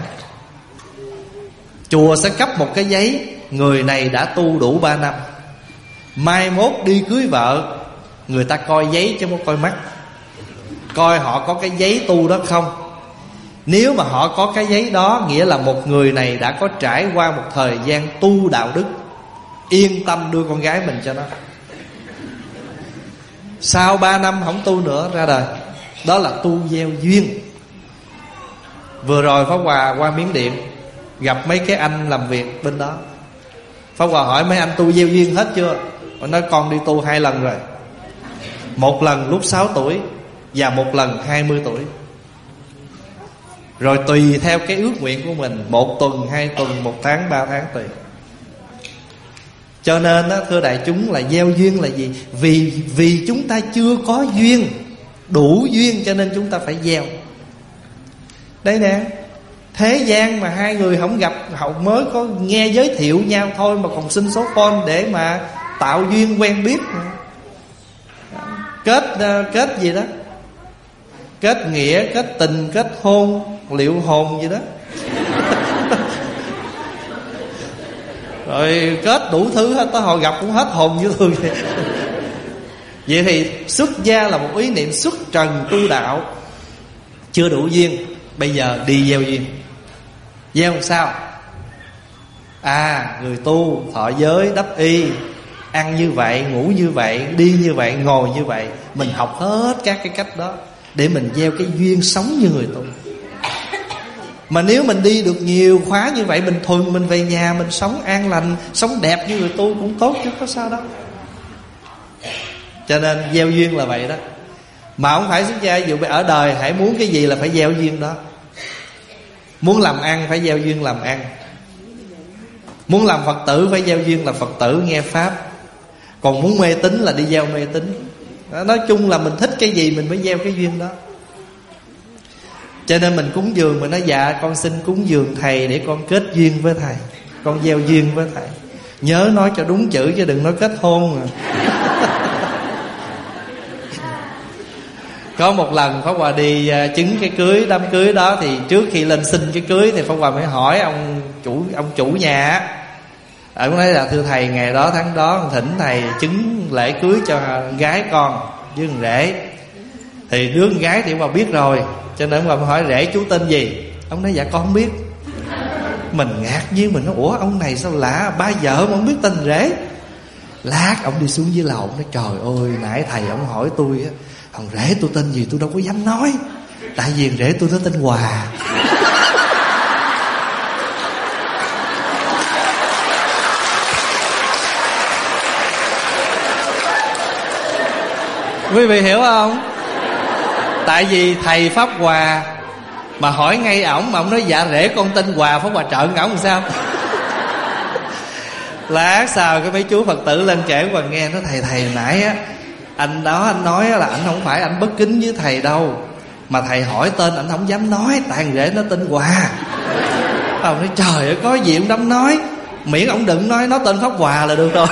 Chùa sẽ cấp một cái giấy, người này đã tu đủ ba năm. Mai mốt đi cưới vợ, người ta coi giấy chứ không coi mắt, coi họ có cái giấy tu đó không. Nếu mà họ có cái giấy đó, nghĩa là một người này đã có trải qua một thời gian tu đạo đức, yên tâm đưa con gái mình cho nó. Sau ba năm không tu nữa ra đời. Đó là tu gieo duyên. Vừa rồi Pháp Hòa qua Miến Điện, gặp mấy cái anh làm việc bên đó. Pháp Hòa hỏi mấy anh tu gieo duyên hết chưa? Họ nói con đi tu hai lần rồi. Một lần lúc sáu tuổi và một lần hai mươi tuổi. Rồi tùy theo cái ước nguyện của mình, một tuần, hai tuần, một tháng, ba tháng tùy. Cho nên đó, thưa đại chúng, là gieo duyên là gì? Vì vì chúng ta chưa có duyên, đủ duyên cho nên chúng ta phải gieo. Đây nè, thế gian mà hai người không gặp, họ mới có nghe giới thiệu nhau thôi mà còn xin số phone để mà tạo duyên quen biết. Kết kết gì đó, kết nghĩa, kết tình, kết hôn, liệu hồn gì đó. Rồi kết đủ thứ hết, tới họ gặp cũng hết hồn như thường vậy. Vậy thì xuất gia là một ý niệm xuất trần tu đạo. Chưa đủ duyên, bây giờ đi gieo duyên. Gieo làm sao? À, người tu thọ giới đắp y, ăn như vậy, ngủ như vậy, đi như vậy, ngồi như vậy. Mình học hết các cái cách đó để mình gieo cái duyên sống như người tu. Mà nếu mình đi được nhiều khóa như vậy, bình thường mình về nhà mình sống an lành, sống đẹp như người tu cũng tốt chứ có sao đâu. Cho nên gieo duyên là vậy đó. Mà không phải xuất gia, dù ở đời hãy muốn cái gì là phải gieo duyên đó. Muốn làm ăn phải gieo duyên làm ăn. Muốn làm Phật tử phải gieo duyên là Phật tử nghe Pháp. Còn muốn mê tín là đi gieo mê tín. Nói chung là mình thích cái gì mình mới gieo cái duyên đó. Cho nên mình cúng dường, mình nói dạ con xin cúng dường thầy để con kết duyên với thầy, con gieo duyên với thầy. Nhớ nói cho đúng chữ chứ đừng nói kết hôn à. Có một lần Pháp Hòa đi chứng cái cưới, đám cưới đó, thì trước khi lên xin cái cưới thì Pháp Hòa mới hỏi ông chủ ông chủ nhà. Ông nói là thưa thầy, ngày đó tháng đó thỉnh thầy chứng lễ cưới cho gái con với thằng rể. Thì đứa con gái thì ông bà biết rồi, cho nên ông bà hỏi rể chú tên gì. Ông nói dạ con không biết. Mình ngạc nhiên, mình nói ủa ông này sao lạ, ba vợ mà không biết tên rể. Lát ông đi xuống dưới lầu, nói trời ơi nãy thầy ông hỏi tôi á, thằng rể tôi tên gì tôi đâu có dám nói, tại vì rể tôi nó tên Hòa. Quý vị hiểu không? Tại vì thầy Pháp Hòa mà hỏi ngay ổng mà ổng nói dạ rể con tên Hòa, Pháp Hòa trợn ổng làm sao. Lát sau cái mấy chú Phật tử lên kể Hòa nghe, nói thầy thầy nãy á anh đó anh nói là anh không phải anh bất kính với thầy đâu, mà thầy hỏi tên anh không dám nói, tại thằng rể nó tên Hòa. Ông nói trời ơi có gì ông dám nói, miễn ông đừng nói nó tên Pháp Hòa là được rồi.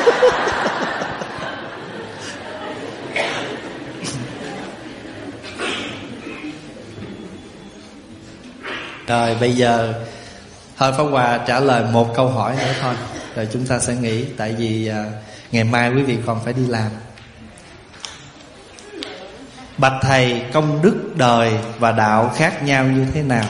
Rồi bây giờ thôi Pháp Hòa trả lời một câu hỏi nữa thôi, rồi chúng ta sẽ nghỉ. Tại vì uh, ngày mai quý vị còn phải đi làm. Bạch thầy, công đức đời và đạo khác nhau như thế nào?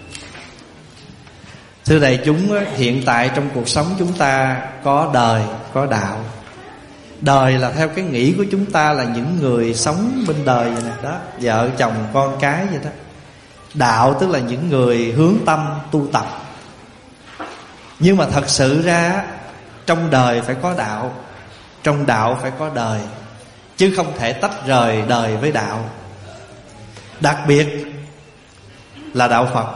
Thưa đại chúng, hiện tại trong cuộc sống chúng ta có đời, có đạo. Đời là theo cái nghĩ của chúng ta là những người sống bên đời vậy nè đó, vợ chồng con cái vậy đó. Đạo tức là những người hướng tâm tu tập. Nhưng mà thật sự ra trong đời phải có đạo, trong đạo phải có đời, chứ không thể tách rời đời với đạo. Đặc biệt là đạo Phật.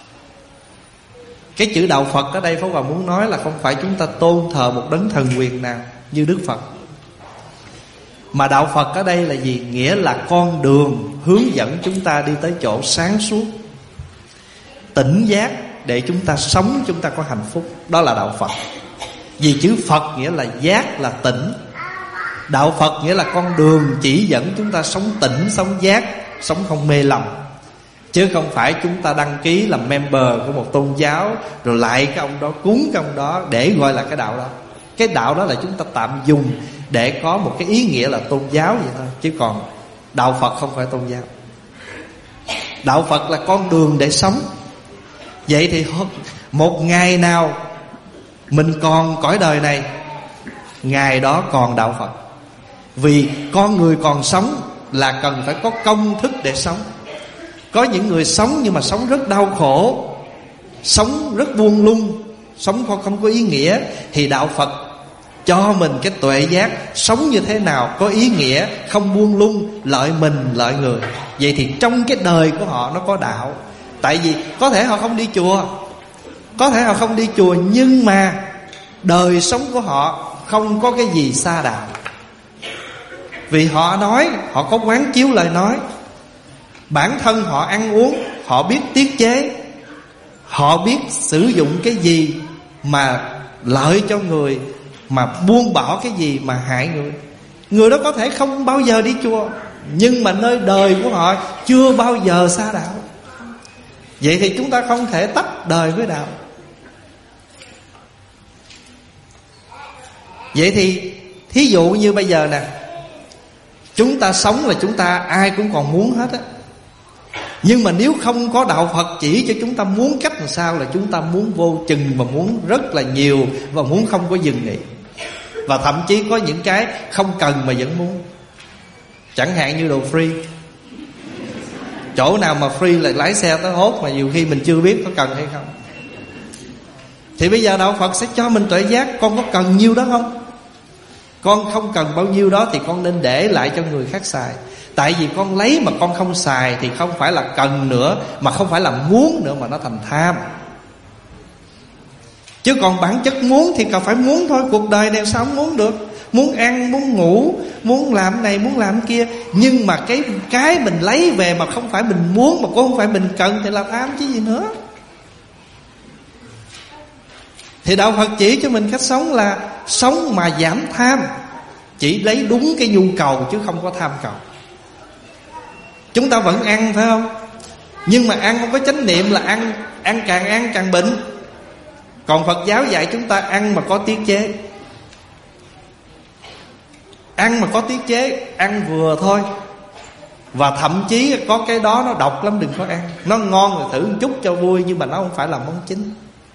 Cái chữ đạo Phật ở đây Pháp Hòa muốn nói là không phải chúng ta tôn thờ một đấng thần quyền nào như Đức Phật, Mà đạo Phật ở đây là gì? Nghĩa là con đường hướng dẫn chúng ta đi tới chỗ sáng suốt, tỉnh giác, để chúng ta sống, chúng ta có hạnh phúc. Đó là đạo Phật. Vì chữ Phật nghĩa là giác, là tỉnh. Đạo Phật nghĩa là con đường chỉ dẫn chúng ta sống tỉnh, sống giác, sống không mê lầm. Chứ không phải chúng ta đăng ký làm member của một tôn giáo, rồi lại cái ông đó, cúng cái ông đó để gọi là cái đạo đó. Cái đạo đó là chúng ta tạm dùng để có một cái ý nghĩa là tôn giáo vậy thôi. Chứ còn đạo Phật không phải tôn giáo. Đạo Phật là con đường để sống. Vậy thì một ngày nào mình còn cõi đời này, ngày đó còn đạo Phật. Vì con người còn sống là cần phải có công thức để sống. Có những người sống nhưng mà sống rất đau khổ, sống rất buông lung, sống không, không có ý nghĩa. Thì đạo Phật cho mình cái tuệ giác sống như thế nào có ý nghĩa, không buông lung, lợi mình lợi người. Vậy thì trong cái đời của họ nó có đạo. Tại vì có thể họ không đi chùa, có thể họ không đi chùa, nhưng mà đời sống của họ không có cái gì xa đạo. Vì họ nói, họ có quán chiếu lời nói. Bản thân họ ăn uống, họ biết tiết chế, họ biết sử dụng cái gì mà lợi cho người, mà buông bỏ cái gì mà hại người. Người đó có thể không bao giờ đi chùa, nhưng mà nơi đời của họ chưa bao giờ xa đạo. Vậy thì chúng ta không thể tách đời với đạo. Vậy thì thí dụ như bây giờ nè, chúng ta sống là chúng ta ai cũng còn muốn hết á. Nhưng mà nếu không có đạo Phật chỉ cho chúng ta muốn cách làm sao, là chúng ta muốn vô chừng và muốn rất là nhiều, và muốn không có dừng nghỉ. Và thậm chí có những cái không cần mà vẫn muốn. Chẳng hạn như đồ free. Chỗ nào mà free là lái xe tới hốt, mà nhiều khi mình chưa biết có cần hay không. Thì bây giờ đạo Phật sẽ cho mình tuệ giác. Con có cần nhiêu đó không? Con không cần bao nhiêu đó thì con nên để lại cho người khác xài. Tại vì con lấy mà con không xài thì không phải là cần nữa, mà không phải là muốn nữa, mà nó thành tham. Chứ còn bản chất muốn thì cần phải muốn thôi. Cuộc đời này sao không muốn được? Muốn ăn, muốn ngủ, muốn làm này, muốn làm kia. Nhưng mà cái cái mình lấy về mà không phải mình muốn, mà cũng không phải mình cần, thì là tham chứ gì nữa. Thì đạo Phật chỉ cho mình cách sống là sống mà giảm tham, chỉ lấy đúng cái nhu cầu chứ không có tham cầu. Chúng ta vẫn ăn phải không? Nhưng mà ăn không có chánh niệm là ăn ăn càng ăn càng bệnh. Còn Phật giáo dạy chúng ta ăn mà có tiết chế. Ăn mà có tiết chế, ăn vừa thôi. Và thậm chí có cái đó nó độc lắm, đừng có ăn. Nó ngon rồi thử một chút cho vui, nhưng mà nó không phải là món chính.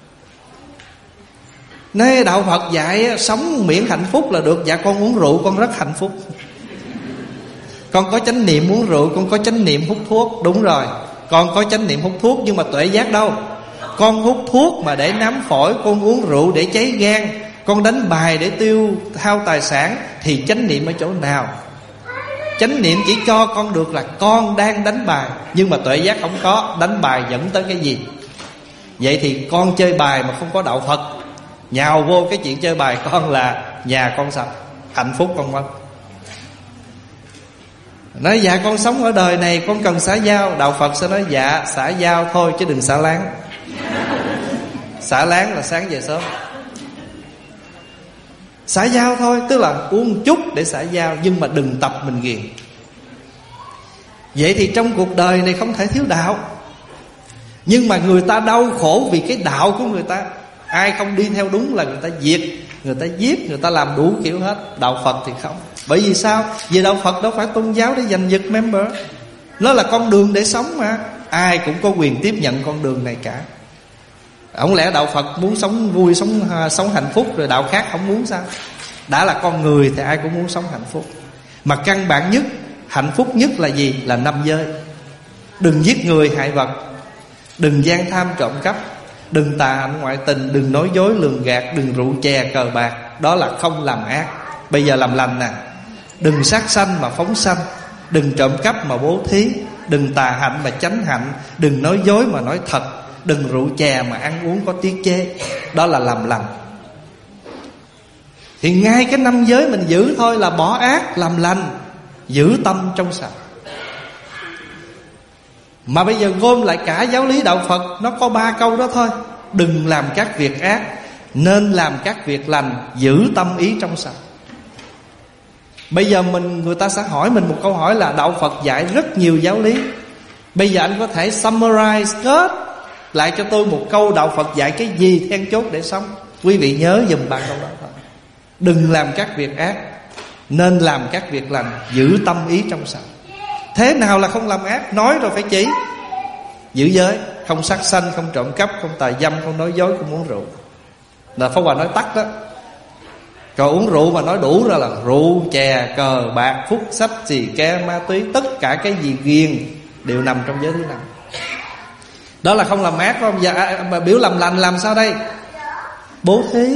Nên đạo Phật dạy sống miễn hạnh phúc là được. Dạ con uống rượu con rất hạnh phúc. Con có chánh niệm uống rượu, con có chánh niệm hút thuốc. Đúng rồi, con có chánh niệm hút thuốc, nhưng mà tuệ giác đâu? Con hút thuốc mà để nám phổi, con uống rượu để cháy gan, con đánh bài để tiêu hao tài sản, thì chánh niệm ở chỗ nào? Chánh niệm chỉ cho con được là con đang đánh bài, nhưng mà tuệ giác không có. Đánh bài dẫn tới cái gì? Vậy thì con chơi bài mà không có đạo Phật, nhào vô cái chuyện chơi bài con là nhà con sập, hạnh phúc con mất. Nói dạ con sống ở đời này con cần xã giao. Đạo Phật sẽ nói dạ xã giao thôi chứ đừng xả láng. Xả láng là sáng về sớm. Xã giao thôi, tức là uống một chút để xã giao, nhưng mà đừng tập mình ghiền. Vậy thì trong cuộc đời này không thể thiếu đạo. Nhưng mà người ta đau khổ vì cái đạo của người ta. Ai không đi theo đúng là người ta diệt, người ta giết, người ta làm đủ kiểu hết. Đạo Phật thì không. Bởi vì sao? Vì đạo Phật đâu phải tôn giáo để giành giật member. Nó là con đường để sống mà. Ai cũng có quyền tiếp nhận con đường này cả. Không lẽ đạo Phật muốn sống vui, sống sống hạnh phúc, rồi đạo khác không muốn sao? Đã là con người thì ai cũng muốn sống hạnh phúc. Mà căn bản nhất, hạnh phúc nhất là gì? Là năm giới. Đừng giết người hại vật, đừng gian tham trộm cắp, đừng tà hạnh ngoại tình, đừng nói dối lường gạt, đừng rượu chè cờ bạc. Đó là không làm ác. Bây giờ làm lành nè. Đừng sát sanh mà phóng sanh, đừng trộm cắp mà bố thí, đừng tà hạnh mà chánh hạnh, đừng nói dối mà nói thật, đừng rượu chè mà ăn uống có tiết chế. Đó là làm lành. Thì ngay cái năm giới mình giữ thôi là bỏ ác làm lành, giữ tâm trong sạch. Mà bây giờ gom lại cả giáo lý đạo Phật, nó có ba câu đó thôi: đừng làm các việc ác, nên làm các việc lành, giữ tâm ý trong sạch. Bây giờ mình người ta sẽ hỏi mình một câu hỏi là đạo Phật dạy rất nhiều giáo lý. Bây giờ anh có thể summarize kết lại cho tôi một câu đạo Phật dạy cái gì then chốt để sống. Quý vị nhớ dùm ba câu đó thôi: đừng làm các việc ác, nên làm các việc lành, giữ tâm ý trong sạch. Thế nào là không làm ác? Nói rồi phải chỉ. Giữ giới, không sát sanh, không trộm cắp, không tà dâm, không nói dối, không uống rượu. Là Pháp Hòa nói tắt đó. Còn uống rượu mà nói đủ ra là rượu, chè, cờ, bạc, phúc, sách, xì ke, ma túy, tất cả cái gì ghiền đều nằm trong giới thứ năm. Đó là không làm ác, phải không? Dạ, mà biểu làm lành làm sao đây? Bố thí.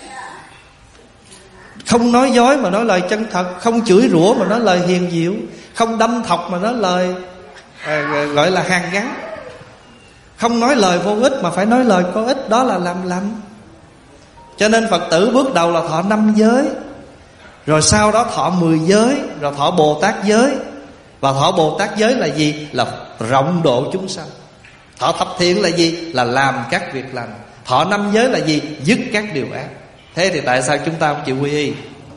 Không nói dối mà nói lời chân thật, không chửi rủa mà nói lời hiền diệu, không đâm thọc mà nói lời à, gọi là hàn gắn, không nói lời vô ích mà phải nói lời có ích. Đó là làm lành. Cho nên Phật tử bước đầu là thọ năm giới, rồi sau đó thọ mười giới, rồi thọ Bồ Tát giới. Và thọ Bồ Tát giới là gì? Là rộng độ chúng sanh. Thọ thập thiện là gì? Là làm các việc lành. Thọ năm giới là gì? Dứt các điều ác. Thế thì tại sao chúng ta không chịu quy y?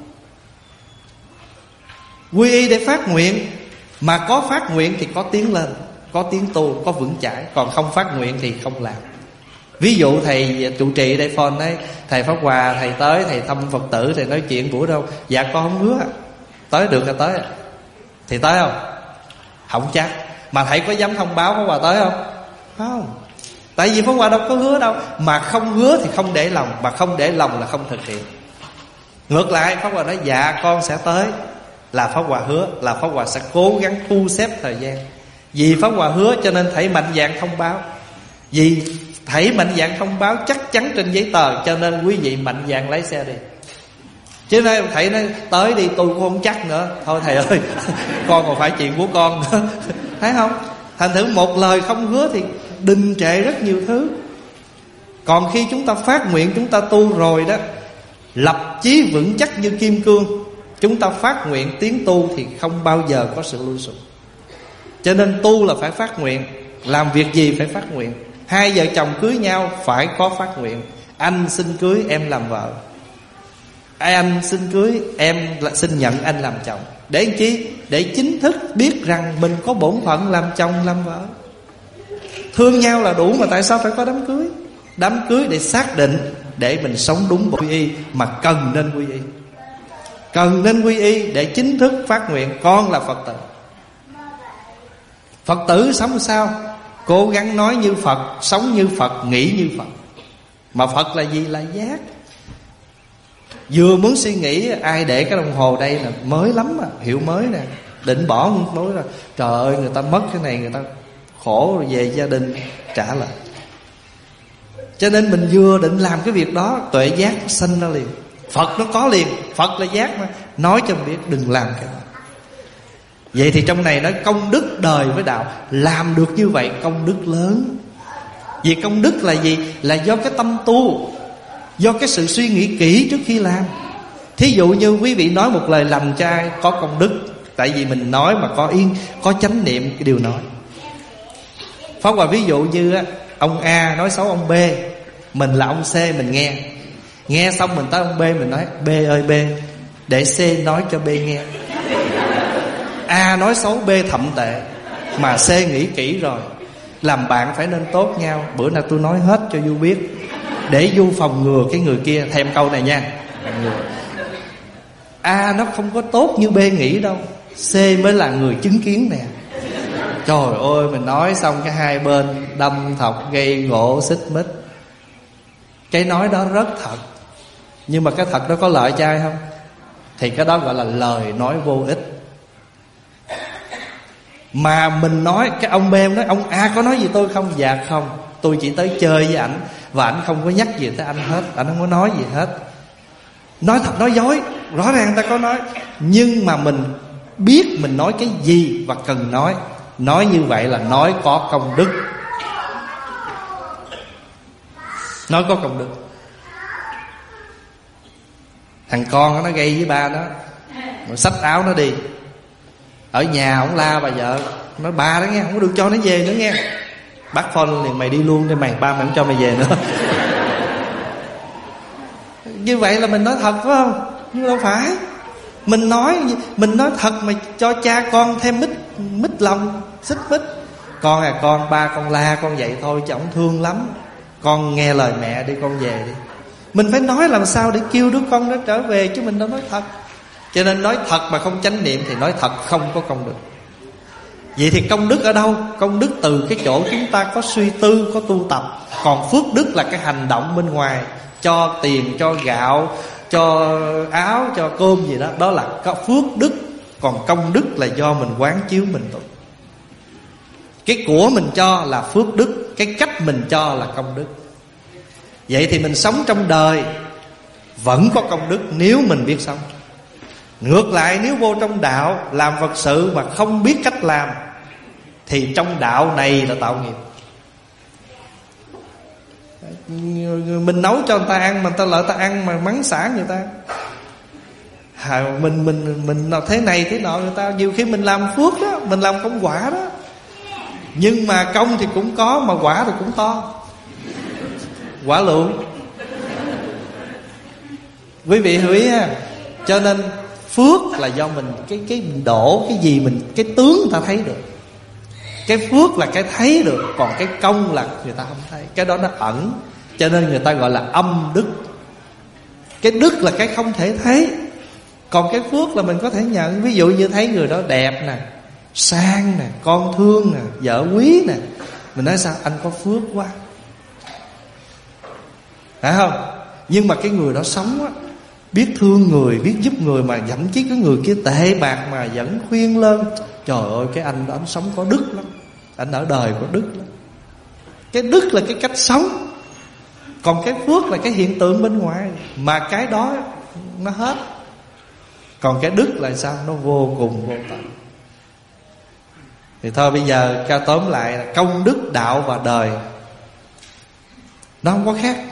Quy y để phát nguyện. Mà có phát nguyện thì có tiến lên, có tiến tu, có vững chãi. Còn không phát nguyện thì không làm. Ví dụ thầy trụ trì đây phone đấy, thầy Pháp Hòa thầy tới, thầy thăm Phật tử, thầy nói chuyện buổi đâu. Dạ con không hứa. Tới được là tới. Thì tới không? Không chắc. Mà thầy có dám thông báo Pháp Hòa tới không? Không. Tại vì Pháp Hòa đâu có hứa đâu. Mà không hứa thì không để lòng, mà không để lòng là không thực hiện. Ngược lại Pháp Hòa nói dạ con sẽ tới, là Pháp Hòa hứa, là Pháp Hòa sẽ cố gắng thu xếp thời gian. Vì Pháp Hòa hứa cho nên thầy mạnh dạn thông báo. Vì thầy mạnh dạn thông báo chắc chắn trên giấy tờ, cho nên quý vị mạnh dạn lái xe đi. Chứ nên thầy nói tới đi tôi cũng không chắc nữa. Thôi thầy ơi con còn phải chuyện của con nữa. Thấy không? Thành thử một lời không hứa thì đình trệ rất nhiều thứ. Còn khi chúng ta phát nguyện, chúng ta tu rồi đó, lập chí vững chắc như kim cương, chúng ta phát nguyện tiến tu thì không bao giờ có sự lui sụp. Cho nên tu là phải phát nguyện. Làm việc gì phải phát nguyện. Hai vợ chồng cưới nhau phải có phát nguyện. Anh xin cưới em làm vợ, anh xin cưới em xin nhận anh làm chồng. Để làm chi? Để chính thức biết rằng mình có bổn phận làm chồng làm vợ. Thương nhau là đủ mà tại sao phải có đám cưới? Đám cưới để xác định, để mình sống đúng quy y. Mà cần nên quy y, cần nên quy y để chính thức phát nguyện con là Phật tử. Phật tử sống sao? Cố gắng nói như Phật, sống như Phật, nghĩ như Phật. Mà Phật là gì? Là giác. Vừa muốn suy nghĩ ai để cái đồng hồ đây là mới lắm à, hiệu mới nè, định bỏ nói là trời ơi người ta mất cái này, người ta khổ rồi về gia đình trả lại. Cho nên mình vừa định làm cái việc đó, tuệ giác nó sanh ra liền. Phật nó có liền, Phật là giác mà. Nói cho mình biết đừng làm cái đó. Vậy thì trong này nói công đức đời với đạo. Làm được như vậy công đức lớn. Vì công đức là gì? Là do cái tâm tu, do cái sự suy nghĩ kỹ trước khi làm. Thí dụ như quý vị nói một lời lành cho ai có công đức, tại vì mình nói mà có yên, có chánh niệm cái điều nói. Pháp Hòa ví dụ như ông A nói xấu ông B, mình là ông C mình nghe. Nghe xong mình tới ông B mình nói B ơi B, để C nói cho B nghe. A nói xấu B thậm tệ, mà C nghĩ kỹ rồi. Làm bạn phải nên tốt nhau. Bữa nào tôi nói hết cho Du biết, để Du phòng ngừa cái người kia. Thêm câu này nha, A nó không có tốt như B nghĩ đâu, C mới là người chứng kiến nè. Trời ơi, mình nói xong cái hai bên đâm thọc gây gỗ xích mích. Cái nói đó rất thật, nhưng mà cái thật đó có lợi cho ai không? Thì cái đó gọi là lời nói vô ích. Mà mình nói, cái ông B nói ông A có nói gì tôi không? Dạ không, tôi chỉ tới chơi với ảnh, và ảnh không có nhắc gì tới anh hết, ảnh không có nói gì hết. Nói thật nói dối, rõ ràng ta có nói, nhưng mà mình biết mình nói cái gì và cần nói. Nói như vậy là nói có công đức. Nói có công đức. Thằng con nó gây với ba nó, rồi xách áo nó đi. Ở nhà ông la bà vợ, nói ba đó nghe, không có được cho nó về nữa nghe. Bác phone liền, mày đi luôn đi mày, ba mày không cho mày về nữa. Như vậy là mình nói thật phải không? Nhưng đâu phải. Mình nói mình nói thật mà cho cha con thêm mít mít lòng, xích mít. Con à con, ba con la con vậy thôi chứ ổng thương lắm. Con nghe lời mẹ đi, con về đi. Mình phải nói làm sao để kêu đứa con nó trở về, chứ mình đâu nói thật. Cho nên nói thật mà không chánh niệm thì nói thật không có công đức. Vậy thì công đức ở đâu? Công đức từ cái chỗ chúng ta có suy tư, có tu tập. Còn phước đức là cái hành động bên ngoài, cho tiền, cho gạo, cho áo, cho cơm gì đó, đó là có phước đức. Còn công đức là do mình quán chiếu mình tu. Cái của mình cho là phước đức, cái cách mình cho là công đức. Vậy thì mình sống trong đời vẫn có công đức nếu mình biết sống. Ngược lại, nếu vô trong đạo làm Phật sự mà không biết cách làm thì trong đạo này là tạo nghiệp. Mình nấu cho người ta ăn mà người ta lợi ta ăn mà mắng xả người ta. À, mình mình mình thế này thế nọ, người ta nhiều khi mình làm phước đó, mình làm công quả đó. Nhưng mà công thì cũng có, mà quả thì cũng to, quả lượng. Quý vị hiểu ý ha. Cho nên phước là do mình cái cái đổ cái gì mình, cái tướng người ta thấy được. Cái phước là cái thấy được, còn cái công là người ta không thấy. Cái đó nó ẩn, cho nên người ta gọi là âm đức. Cái đức là cái không thể thấy, còn cái phước là mình có thể nhận. Ví dụ như thấy người đó đẹp nè, sang nè, con thương nè, vợ quý nè, mình nói sao? Anh có phước quá, phải không? Nhưng mà cái người đó sống á, biết thương người, biết giúp người, mà thậm chí cái người kia tệ bạc mà vẫn khuyên lên. Trời ơi, cái anh đó anh sống có đức lắm, anh ở đời có đức lắm. Cái đức là cái cách sống, còn cái phước là cái hiện tượng bên ngoài. Mà cái đó nó hết. Còn cái đức là sao? Nó vô cùng vô tận. Thì thôi bây giờ ca tóm lại là công đức đạo và đời nó không có khác.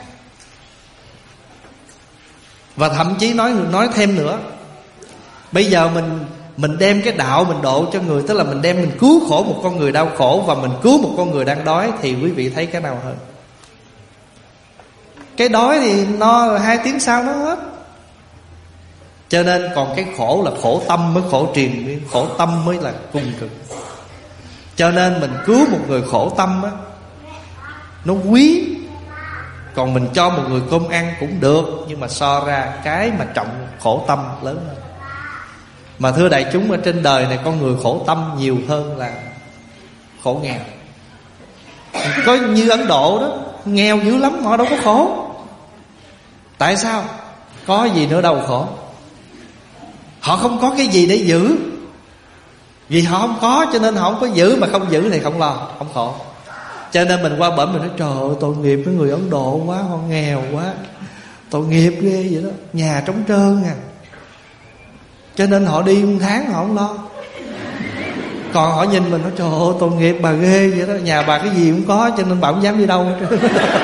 Và thậm chí nói nói thêm nữa, bây giờ mình mình đem cái đạo mình độ cho người, tức là mình đem mình cứu khổ một con người đau khổ và mình cứu một con người đang đói, thì quý vị thấy cái nào hơn? Cái đói thì no hai tiếng sau nó hết. Cho nên còn cái khổ là khổ tâm mới khổ triền, khổ tâm mới là cùng cực. Cho nên mình cứu một người khổ tâm á, nó quý. Còn mình cho một người cơm ăn cũng được, nhưng mà so ra cái mà trọng khổ tâm lớn hơn. Mà thưa đại chúng, ở trên đời này con người khổ tâm nhiều hơn là khổ nghèo. Có như Ấn Độ đó, nghèo dữ lắm, họ đâu có khổ. Tại sao? Có gì nữa đâu khổ. Họ không có cái gì để giữ. Vì họ không có cho nên họ không có giữ, mà không giữ thì không lo, không khổ. Cho nên mình qua bển mình nói trời ơi tội nghiệp với người Ấn Độ quá, họ nghèo quá, tội nghiệp ghê vậy đó, nhà trống trơn à. Cho nên họ đi một tháng họ không lo. Còn họ nhìn mình nói trời ơi tội nghiệp bà ghê vậy đó, nhà bà cái gì cũng có cho nên bà không dám đi đâu hết.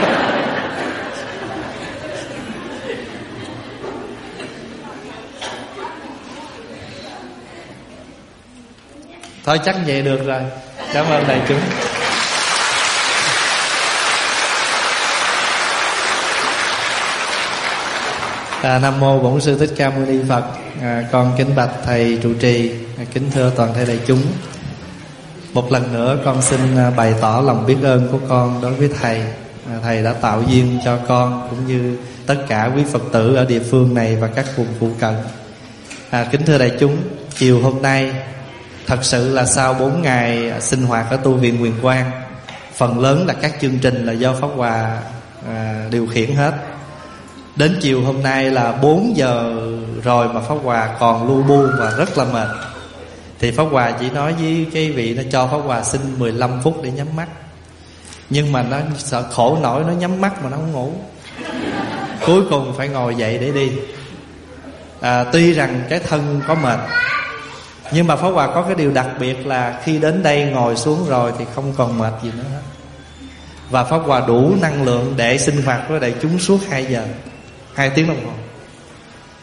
Thôi chắc vậy được rồi. Cảm ơn đại chúng. À, Nam mô Bổn Sư Thích Ca Mâu Ni Phật. à, Con kính bạch thầy trụ trì, à, kính thưa toàn thể đại chúng. Một lần nữa con xin bày tỏ lòng biết ơn của con đối với thầy. à, Thầy đã tạo duyên cho con cũng như tất cả quý Phật tử ở địa phương này và các vùng phụ cận. à, Kính thưa đại chúng, chiều hôm nay thật sự là sau bốn ngày sinh hoạt ở tu viện Huyền Quang, phần lớn là các chương trình là do Pháp Hòa à, điều khiển hết. Đến chiều hôm nay là bốn giờ rồi mà Pháp Hòa còn lu bu và rất là mệt. Thì Pháp Hòa chỉ nói với cái vị nó cho Pháp Hòa xin mười lăm phút để nhắm mắt. Nhưng mà nó sợ khổ nổi, nó nhắm mắt mà nó không ngủ. Cuối cùng phải ngồi dậy để đi. à, Tuy rằng cái thân có mệt, nhưng mà Pháp Hòa có cái điều đặc biệt là khi đến đây ngồi xuống rồi thì không còn mệt gì nữa hết. Và Pháp Hòa đủ năng lượng để sinh hoạt với đại chúng suốt hai giờ, hai tiếng đồng hồ.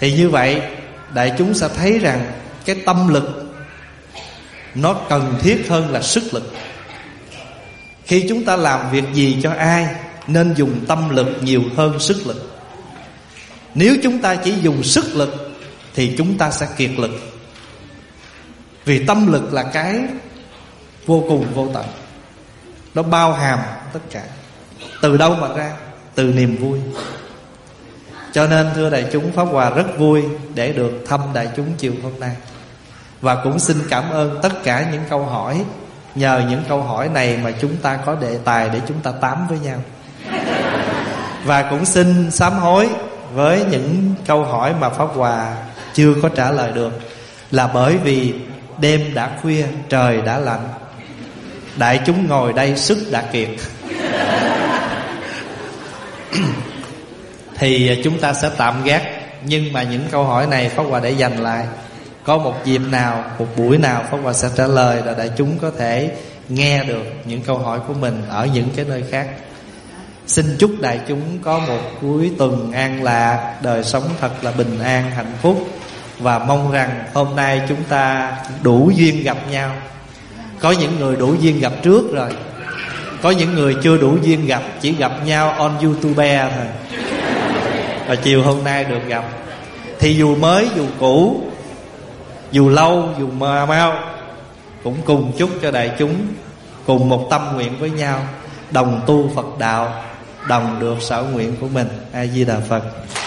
Thì như vậy đại chúng sẽ thấy rằng cái tâm lực nó cần thiết hơn là sức lực. Khi chúng ta làm việc gì cho ai nên dùng tâm lực nhiều hơn sức lực. Nếu chúng ta chỉ dùng sức lực thì chúng ta sẽ kiệt lực. Vì tâm lực là cái vô cùng vô tận, nó bao hàm tất cả. Từ đâu mà ra? Từ niềm vui. Cho nên thưa đại chúng, Pháp Hòa rất vui để được thăm đại chúng chiều hôm nay. Và cũng xin cảm ơn tất cả những câu hỏi. Nhờ những câu hỏi này mà chúng ta có đề tài để chúng ta tám với nhau. Và cũng xin sám hối với những câu hỏi mà Pháp Hòa chưa có trả lời được, là bởi vì đêm đã khuya, trời đã lạnh, đại chúng ngồi đây sức đã kiệt. Thì chúng ta sẽ tạm gác. Nhưng mà những câu hỏi này Pháp Hòa để dành lại. Có một dịp nào, một buổi nào Pháp Hòa sẽ trả lời, là đại chúng có thể nghe được những câu hỏi của mình ở những cái nơi khác. Xin chúc đại chúng có một cuối tuần an lạc, đời sống thật là bình an, hạnh phúc. Và mong rằng hôm nay chúng ta đủ duyên gặp nhau. Có những người đủ duyên gặp trước rồi, có những người chưa đủ duyên gặp, chỉ gặp nhau on YouTube thôi. Và chiều hôm nay được gặp. Thì dù mới dù cũ, dù lâu dù mờ mau, cũng cùng chúc cho đại chúng cùng một tâm nguyện với nhau, đồng tu Phật đạo, đồng được sở nguyện của mình. A Di Đà Phật.